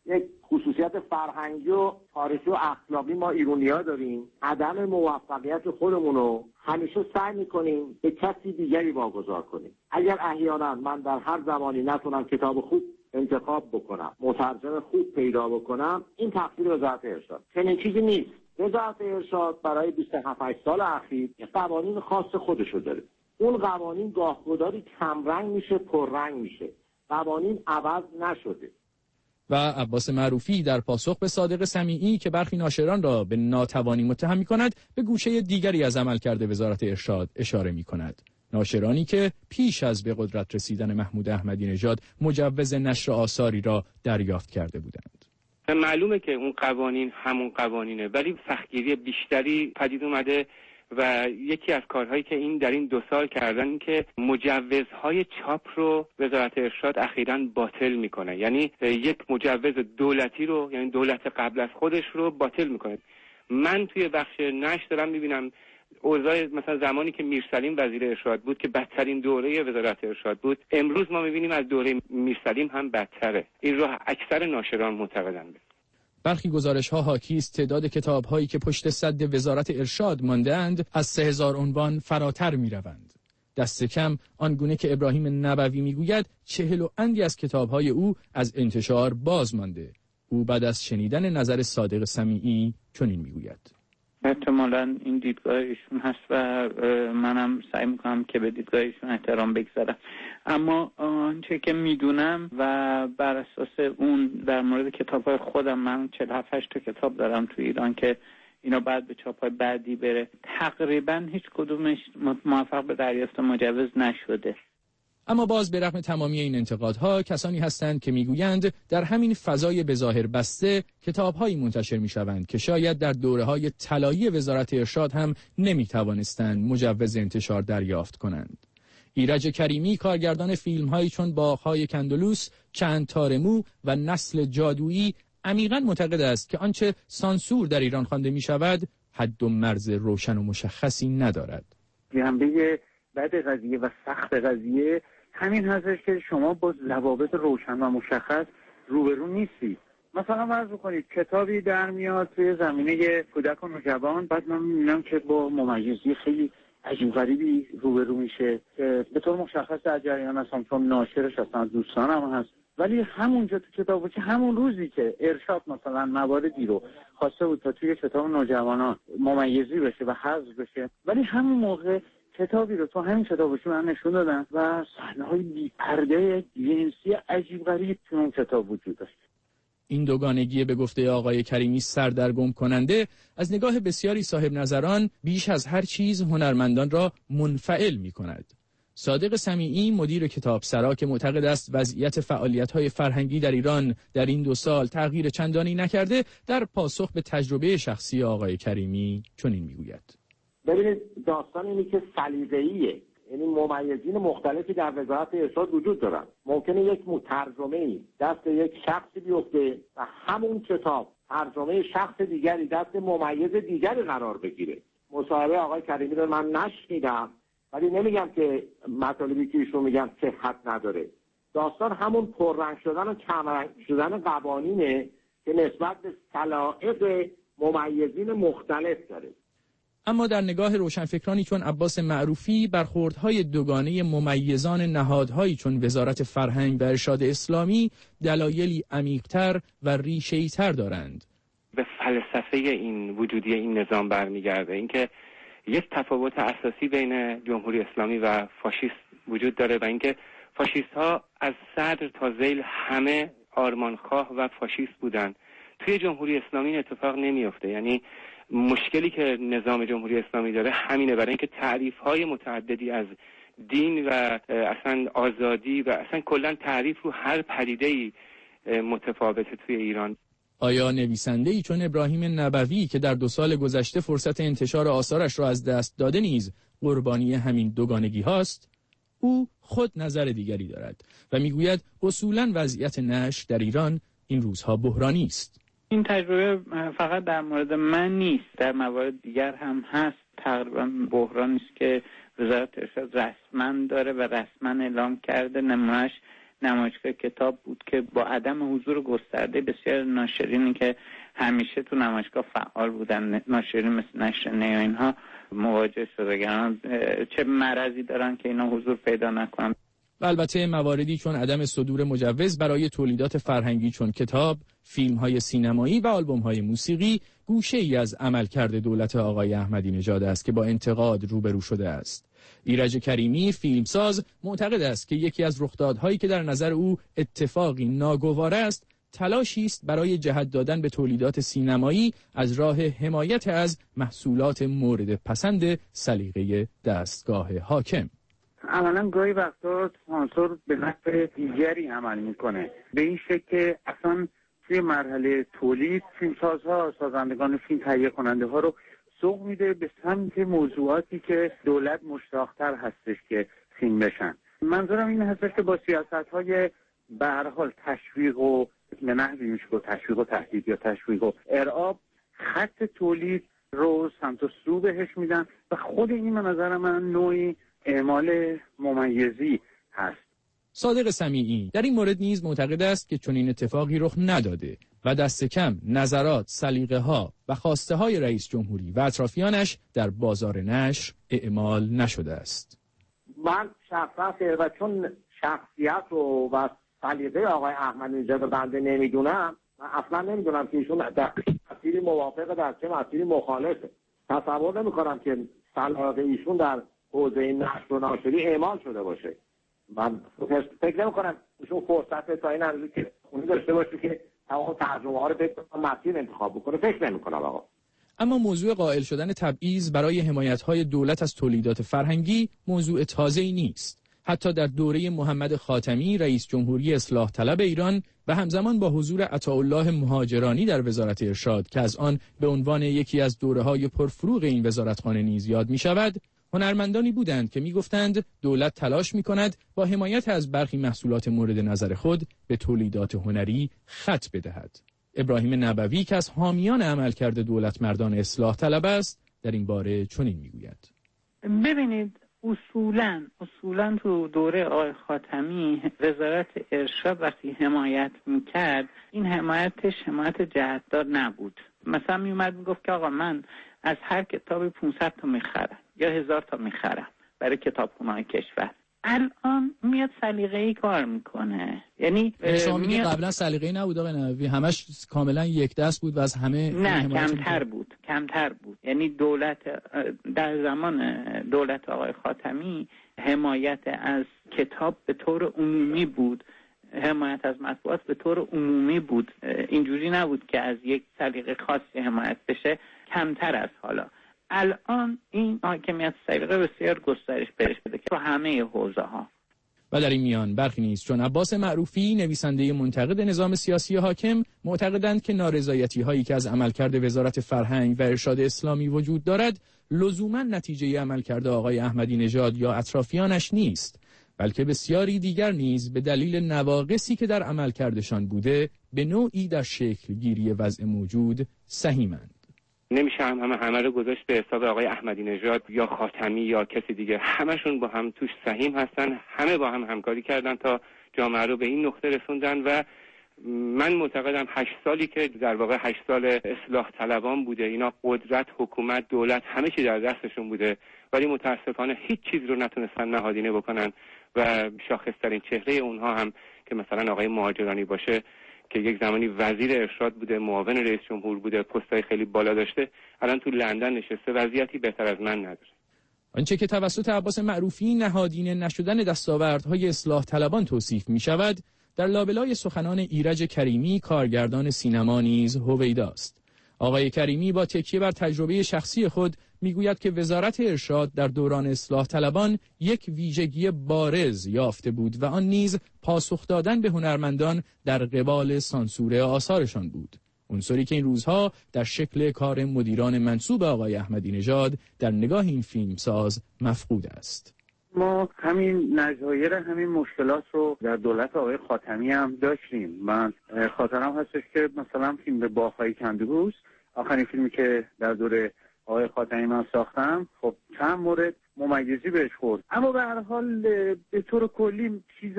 خصوصیت فرهنگی و تاریخی و اخلاقی ما ایرانی‌ها داریم. عدم موفقیت خودمون رو همیشه سعی می‌کنیم به کسی دیگری واگذار کنیم. اگر احیانا من در هر زمانی نتونم کتاب خوب انتخاب بکنم، مترجم خوب پیدا بکنم، این تقصیر وزارت ارشاد. چنین چیزی نیست. وزارت ارشاد برای بیست و هفت سال اخیر قوانین خاص خودشو داره. اون قوانین گاه‌گداری کمرنگ میشه، پررنگ میشه. قوانین عوض نشده. و عباس معروفی در پاسخ به صادق سمیعی که برخی ناشران را به ناتوانی متهم می‌کند، به گوشه دیگری از عملکرد وزارت ارشاد اشاره می‌کند. ناشرانی که پیش از به قدرت رسیدن محمود احمدی نژاد مجوز نشر آثاری را دریافت کرده بودند. معلومه که اون قوانین همون قوانینه، ولی سختگیری بیشتری پدید اومده و یکی از کارهایی که این در این دو سال کردن این که مجوزهای چاپ رو وزارت ارشاد اخیراً باطل میکنه. یعنی یک مجوز دولتی رو، یعنی دولت قبل از خودش رو باطل میکنه. من توی بخش نشر دارم میبینم اوضاع مثلا زمانی که میرسلیم وزیر ارشاد بود که بدترین دوره وزارت ارشاد بود، امروز ما میبینیم از دوره میرسلیم هم بدتره. این رو اکثر ناشران معتقدند. برخی گزارش‌ها حاکی است تعداد کتاب‌هایی که پشت سد وزارت ارشاد مانده‌اند از سه هزار عنوان فراتر می‌روند. دست کم آنگونه که ابراهیم نبوی می‌گوید چهل و اندی از کتاب‌های او از انتشار باز مانده. او بعد از شنیدن نظر صادق سمیعی چنین می‌گوید: احتمالاً این دیدگاه ایشون هست و منم سعی میکنم که به دیدگاه ایشون احترام بگذارم، اما آنچه که میدونم و بر اساس اون در مورد کتاب‌های خودم، من چهل و هفت تا کتاب دارم تو ایران که اینا بعد به چاپ‌های بعدی بره، تقریباً هیچ کدومش موفق به دریافت مجوز نشده. اما باز به رغم تمامی این انتقادها کسانی هستند که میگویند در همین فضای بظاهر بسته کتاب‌هایی منتشر می‌شوند که شاید در دوره‌های طلایی وزارت ارشاد هم نمی‌توانستند مجوز انتشار دریافت کنند. ایرج کریمی کارگردان فیلم‌هایی چون باغ‌های کندلوس، چند تار مو و نسل جادویی عمیقاً معتقد است که آنچه سانسور در ایران خوانده می‌شود حد و مرز روشن و مشخصی ندارد. جنبه بعد قضیه و سخت قضیه همین هستش که شما با ضوابط روشن و مشخص روبرو نیستی. مثلا فرض کنید کتابی در میاد توی زمینه کودک و نوجوان، بعد من میبینم که با ممیزی خیلی عجیب غریبی روبرو میشه که به طور مشخص در جریان هستم چون ناشرش اصلا دوستانم هست، ولی همونجا تو کتاب که همون روزی که ارشاد مثلا مواردی رو خواسته بود تا توی کتاب نوجوانان ممیزی بشه و حذف بشه، ولی همون موقع کتابی رو تو همین کتابشون من نشون دادن و صحنه‌های بی‌پرده جنسی عجیب غریب تو اون کتاب وجود داشت. این دوگانگی به گفته آقای کریمی سردرگم کننده از نگاه بسیاری صاحب نظران بیش از هر چیز هنرمندان را منفعل می کند. صادق سمیعی مدیر کتابسرا که معتقد است وضعیت فعالیت‌های فرهنگی در ایران در این دو سال تغییر چندانی نکرده، در پاسخ به تجربه شخصی آقای کریمی چنین می‌گوید: ببینید داستان اینی که سلیقه‌ایه، یعنی ممیزین مختلفی در وزارت ارشاد وجود دارن. ممکنه یک مترجمه‌ای دست یک شخصی بیفته و همون کتاب ترجمه شخص دیگری دست ممیز دیگری قرار بگیره. مصاحبه آقای کریمی رو من نشنیدم، ولی نمیگم که مطالبی که ایشون میگن صحت نداره. داستان همون پررنگ شدن و کمرنگ شدن قوانینه که نسبت به سلائق ممیزین مختلف داره. اما در نگاه روشنفکرانی چون عباس معروفی برخوردهای دوگانه ممیزان نهادهایی چون وزارت فرهنگ و ارشاد اسلامی دلایلی عمیق‌تر و ریشه‌ای‌تر دارند. به فلسفه این وجودی این نظام برمیگرده، اینکه یک تفاوت اساسی بین جمهوری اسلامی و فاشیست وجود داره و اینکه فاشیست ها از صدر تا ذیل همه آرمانخواه و فاشیست بودن. توی جمهوری اسلامی این اتفاق نمیفته. یعنی مشکلی که نظام جمهوری اسلامی داره همینه، برای اینکه تعریف‌های متعددی از دین و اصلا آزادی و اصلا کلا تعریف رو هر پدیده‌ای متفاوته توی ایران. آیا نویسنده‌ای چون ابراهیم نبوی که در دو سال گذشته فرصت انتشار آثارش را از دست داده نیز قربانی همین دوگانگی هاست؟ او خود نظر دیگری دارد و میگوید اصولاً وضعیت نشر در ایران این روزها بحرانی است. این تجربه فقط در مورد من نیست، در موارد دیگر هم هست. تقریبا بحرانی است که وزارت ارشاد رسما داره و رسما اعلام کرده. نمونهش نمایشگاه کتاب بود که با عدم حضور گسترده بسیار ناشرینی که همیشه تو نمایشگاه فعال بودن، ناشرین مثل نشر نیا اینها مواجه شدگان چه مرضی دارن که اینا حضور پیدا نکنن. و البته مواردی چون عدم صدور مجوز برای تولیدات فرهنگی چون کتاب، فیلم‌های سینمایی و آلبوم‌های موسیقی گوشه‌ای از عملکرد دولت آقای احمدی نژاد است که با انتقاد روبرو شده است. ایرج کریمی فیلمساز معتقد است که یکی از رخدادهایی که در نظر او اتفاقی ناگوار است، تلاشی است برای جهت دادن به تولیدات سینمایی از راه حمایت از محصولات مورد پسند سلیقه دستگاه حاکم. اولا گاهی وقتا سانسور به نحو دیگری عمل میکنه، به این شکل که اصلا توی مرحله تولید فیلمسازها، سازندگان فیلم، تهیه کننده ها رو سوق میده به سمت موضوعاتی که دولت مشتاق‌تر هستش که فیلم بشن. منظورم این هستش که با سیاست‌های به هر حال تشویق و به نحوی میشه که تشویق و تهدید یا تشویق و ارعاب خط تولید رو سمت و سو بهش میدن و خود این به نظر من نوعی اعمال ممیزی هست. صادق سمیعی در این مورد نیز معتقد است که چنین اتفاقی رخ نداده و دست کم نظرات، سلیقه‌ها و خواسته‌های رئیس جمهوری و اطرافیانش در بازار نشر اعمال نشده است. من شخصا و چون شخصیت و و سلیقه آقای احمدی نژاد بنده نمیدونم، من اصلا نمیدونم که ایشون در مسیری موافقه در چه مسیری مخالفه. تصور نمی‌کنم که سلیقه ایشون در حوزه نشر و ناشری اعمال شده باشه. من فکر نمی‌کنم ایشون فرصت تا این اندازه که اون داشته باشه که تمام ترجمه ها رو به مسیر انتخاب بکنه. فکر نمی‌کنم آقا. اما موضوع قائل شدن تبعیض برای حمایت‌های دولت از تولیدات فرهنگی موضوع تازه‌ای نیست. حتی در دوره محمد خاتمی رئیس جمهوری اصلاح طلب ایران و همزمان با حضور عطاالله مهاجرانی در وزارت ارشاد که از آن به عنوان یکی از دوره‌های پرفروغ این وزارتخانه نیز یاد می‌شود، هنرمندانی بودند که می‌گفتند دولت تلاش می‌کند با حمایت از برخی محصولات مورد نظر خود به تولیدات هنری خط بدهد. ابراهیم نبوی که از حامیان عملکرد دولت مردان اصلاح طلب است، در این باره چنین می‌گوید: ببینید اصولاً اصولاً تو دوره آقای خاتمی وزارت ارشاد وقتی حمایت می‌کرد، این حمایتش حمایت جهتدار نبود. مثلا میومد میگفت که آقا من از هر کتابی پانصد تا میخرم یا هزار تا میخرم برای کتابخونه‌های کشور. الان میاد سلیقه‌ای کار میکنه. یعنی شما میگید قبلا سلیقه‌ای نبود آقای نبوی، همش کاملا یک دست بود و از همه نه کمتر بود کمتر بود یعنی دولت در زمان دولت آقای خاتمی حمایت از کتاب به طور عمومی بود، حمایت از مطبوعات به طور عمومی بود، اینجوری نبود که از یک سلیقه خاصی حمایت بشه. کمتر از حالا الان این حاکمیت سلیقه بسیار گسترش پیدا کرده که تو همه حوزه ها. و در این میان برخی نیست چون عباس معروفی نویسنده منتقد نظام سیاسی حاکم معتقدند که نارضایتی هایی که از عملکرد وزارت فرهنگ و ارشاد اسلامی وجود دارد لزوما نتیجه عملکرد آقای احمدی نژاد یا اطرافیانش نیست، بلکه بسیاری دیگر نیز به دلیل نواقصی که در عملکردشان بوده به نوعی در شکل گیری وضع موجود سهیمند. نمیشه هم همه همه رو گذاشت به حساب آقای احمدی نژاد یا خاتمی یا کسی دیگه. همشون با هم توش سهیم هستن، همه با هم همکاری کردن تا جامعه رو به این نقطه رسوندن و من معتقدم هشت سالی که در واقع هشت سال اصلاح طلبان بوده، اینا قدرت، حکومت، دولت همه چی در دستشون بوده ولی متاسفانه هیچ چیز رو نتونستن نهادینه بکنن و شاخصترین چهره اونها هم که مثلا آقای مهاجرانی باشه که یک زمانی وزیر ارشاد بوده، معاون رئیس جمهور بوده، پست‌های خیلی بالا داشته، الان تو لندن نشسته، وضعیتی بهتر از من نداره. آنچه که توسط عباس معروفی نهادینه نشدن دستاوردهای اصلاح طلبان توصیف می شود، در لابلای سخنان ایرج کریمی کارگردان سینما نیز هویداست. آقای کریمی با تکیه بر تجربه شخصی خود میگوید که وزارت ارشاد در دوران اصلاح طلبان یک ویژگی بارز یافته بود و آن نیز پاسخ دادن به هنرمندان در قبال سانسور آثارشان بود. عنصری که این روزها در شکل کار مدیران منسوب آقای احمدی نژاد در نگاه این فیلمساز مفقود است. ما همین نظایر همین مشکلات رو در دولت آقای خاتمی هم داشتیم. من خاطرم هستش که مثلا فیلم باغ‌های کندوز، آخرین فیلمی که در دوره آقای خاتمی من ساختم، خب چند مورد ممیزی بهش خورد، اما به هر حال به طور کلی چیز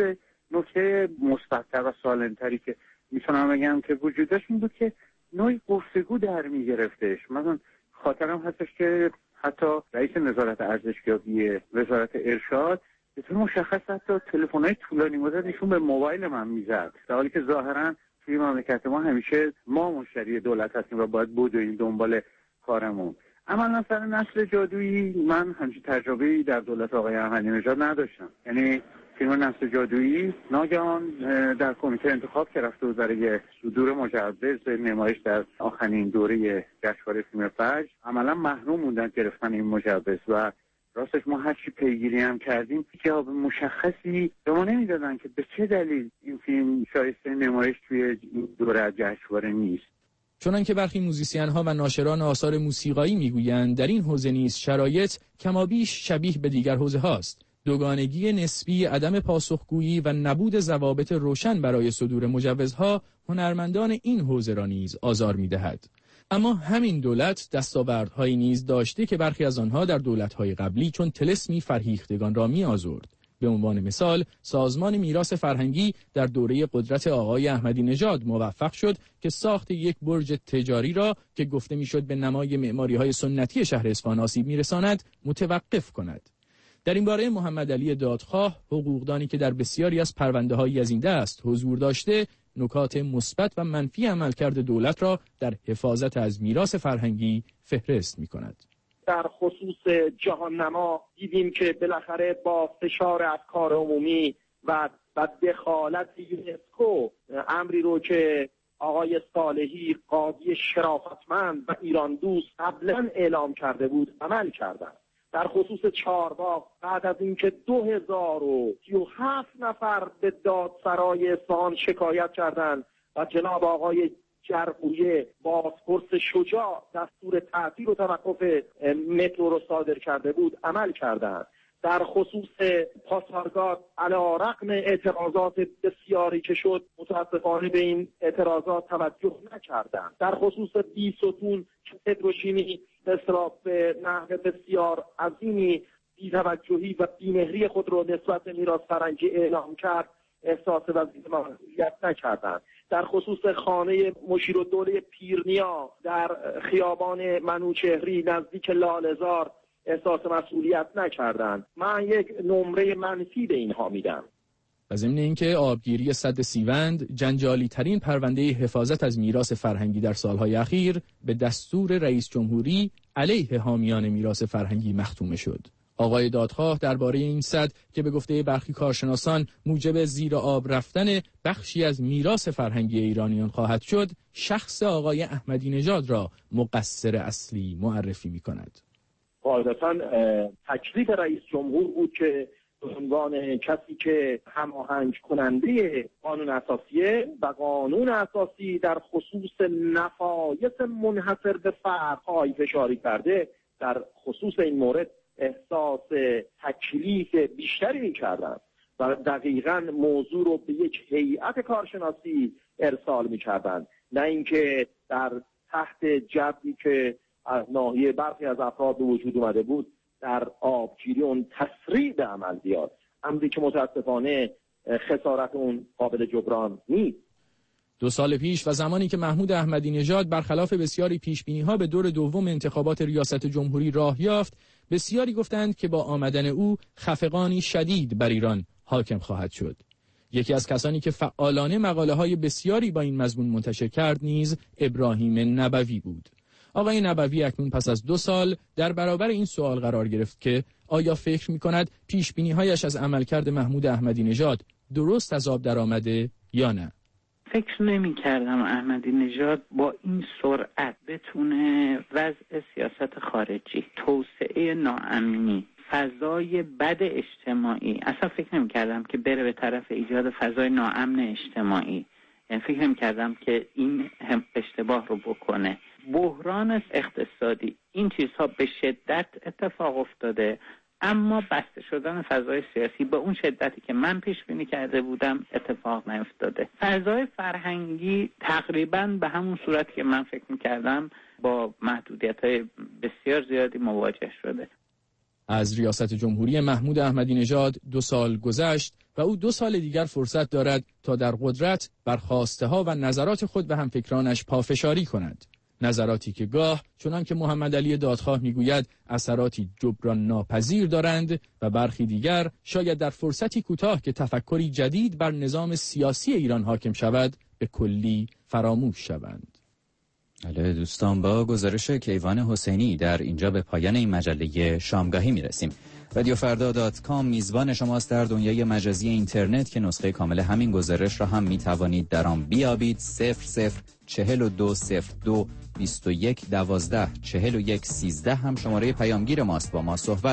نکته مثبت‌تر و سالم‌تری که میتونم بگم که وجود داشت این بود که نوعی گفتگو در میگرفتش. مثلا خاطرم هستش که حتی رئیس نظارت ارزشیابی وزارت ارشاد به طور مشخص حتی تلفن‌های طولانی مدت ایشون به موبایل من میزد، در حالی که ظاهراً توی مملکت ما همیشه ما مشتری دولت هستیم و باید بدویم دنبال کارمون. اما مثلا نسل جادویی، من همچین تجربه‌ای در دولت آقای احمدی نژاد نداشتم. یعنی فیلم نسل جادویی ناگهان در کمیته انتخاب که رفته بود برای صدور مجوز نمایش در آخرین دوره جشنواره فیلم فجر، عملا محروم موندن گرفتن این مجوز و راستش ما هر چی پیگیری هم کردیم جواب مشخصی به ما نمیدادن که به چه دلیل این فیلم شایسته نمایش توی این دوره جشنواره نیست. چنانکه برخی موزیسین‌ها و ناشران آثار موسیقایی میگویند در این حوزه نیز شرایط کمابیش شبیه به دیگر حوزه هاست. دوگانگی نسبی، عدم پاسخگویی و نبود ضوابط روشن برای صدور مجوزها هنرمندان این حوزه را نیز آزار می‌دهد. اما همین دولت دستاوردهایی نیز داشته که برخی از آنها در دولت‌های قبلی چون طلسمی فرهیختگان را می‌آزرد. به عنوان مثال، سازمان میراث فرهنگی در دوره قدرت آقای احمدی نژاد موفق شد که ساخت یک برج تجاری را که گفته میشد به نمای معماری‌های سنتی شهر اصفهان آسیب می‌رساند، متوقف کند. در این باره محمد علی دادخواه، حقوقدانی که در بسیاری از پرونده‌های از این دست حضور داشته، نکات مثبت و منفی عملکرد دولت را در حفاظت از میراث فرهنگی فهرست می‌کند. در خصوص جهان نما دیدیم که بالاخره با فشار افکار عمومی و و دخالت یونسکو، امری رو که آقای صالحی قاضی شرافتمند و ایران دوست قبلا اعلام کرده بود عمل کردند. در خصوص چهارباغ بعد از اینکه دو هزار و سی و هفت نفر به دادسرای اصفهان شکایت کردند و جناب آقای جرقویه بازپرس شجاع دستور تعطیل و توقف مترو رو صادر کرده بود عمل کردند. در خصوص پاسارگاد علی‌رغم اعتراضات بسیاری که شد متاسفانه به این اعتراضات توجه نکردند. در خصوص بی ستون که پتروشیمی به نحو بسیار عظیمی بی‌توجهی و بی‌مهری خود رو نسبت به میراث فرهنگی اعلام کرد، احساس وضعیت مسئولیت نکردند. در خصوص خانه مشیرالدوله پیرنیا در خیابان منوچهری نزدیک لاله‌زار احساس مسئولیت نکردند. من یک نمره منفی به اینها میدم. و ضمن اینکه آبگیری سد سیوند، جنجالی ترین پرونده حفاظت از میراث فرهنگی در سالهای اخیر، به دستور رئیس جمهوری علیه حامیان میراث فرهنگی مختومه شد. آقای دادخواه درباره این سد که به گفته برخی کارشناسان موجب زیر آب رفتن بخشی از میراث فرهنگی ایرانیان خواهد شد، شخص آقای احمدی نژاد را مقصر اصلی معرفی می‌کند. قاعدتاً تکلیف رئیس جمهور بود که به عنوان کسی که هماهنگ کننده قانون اساسیه و قانون اساسی در خصوص نفایس منحصر به فردهای فشاری کرده، در خصوص این مورد احساس تکلیف بیشتری می‌کردند و دقیقاً موضوع رو به یک هیئت کارشناسی ارسال می‌کردند، نه اینکه در تحت جبری که از ناحیه برخی از افراد به وجود اومده بود در آبگیری اون تسریع به عمل بیاد، امری که متاسفانه خسارت اون قابل جبران نیست. دو سال پیش و زمانی که محمود احمدی نژاد برخلاف بسیاری پیشبینی‌ها به دور دوم انتخابات ریاست جمهوری راه یافت، بسیاری گفتند که با آمدن او خفقانی شدید بر ایران حاکم خواهد شد. یکی از کسانی که فعالانه مقاله‌های بسیاری با این مضمون منتشر کرد نیز ابراهیم نبوی بود. آقای نبوی اکنون پس از دو سال در برابر این سوال قرار گرفت که آیا فکر می‌کند پیشبینی‌هایش از عملکرد محمود احمدی نژاد درست از آب درآمده یا نه؟ فکر نمی کردم احمدی نژاد با این سرعت بتونه وضع سیاست خارجی، توسعه ناامنی، فضای بد اجتماعی، اصلا فکر نمی کردم که بره به طرف ایجاد فضای ناامن اجتماعی. یعنی فکر نمی کردم که این هم اشتباه رو بکنه. بحران اقتصادی، این چیزها به شدت اتفاق افتاده، اما بسته شدن فضای سیاسی به اون شدتی که من پیش بینی کرده بودم اتفاق نیفتاده. فضای فرهنگی تقریبا به همون صورت که من فکر میکردم با محدودیت‌های بسیار زیادی مواجه شده. از ریاست جمهوری محمود احمدی نژاد دو سال گذشت و او دو سال دیگر فرصت دارد تا در قدرت بر خواسته ها و نظرات خود به همفکرانش پافشاری کند. نظراتی که گاه چنان که محمد علی دادخواه میگوید اثراتی جبران ناپذیر دارند و برخی دیگر شاید در فرصتی کوتاه که تفکری جدید بر نظام سیاسی ایران حاکم شود به کلی فراموش شوند. بله دوستان، با گزارش کیوان حسینی در اینجا به پایان این مجله شامگاهی میرسیم. رادیو فردا دات کام میزبان شماست در دنیای مجازی اینترنت که نسخه کامل همین گزارش را هم میتوانید در آن بیابید. صفر صفر چهل و دو صفر دو بیست و یک دوازده چهل و یک سیزده هم شماره پیامگیر ماست. با ما صحبت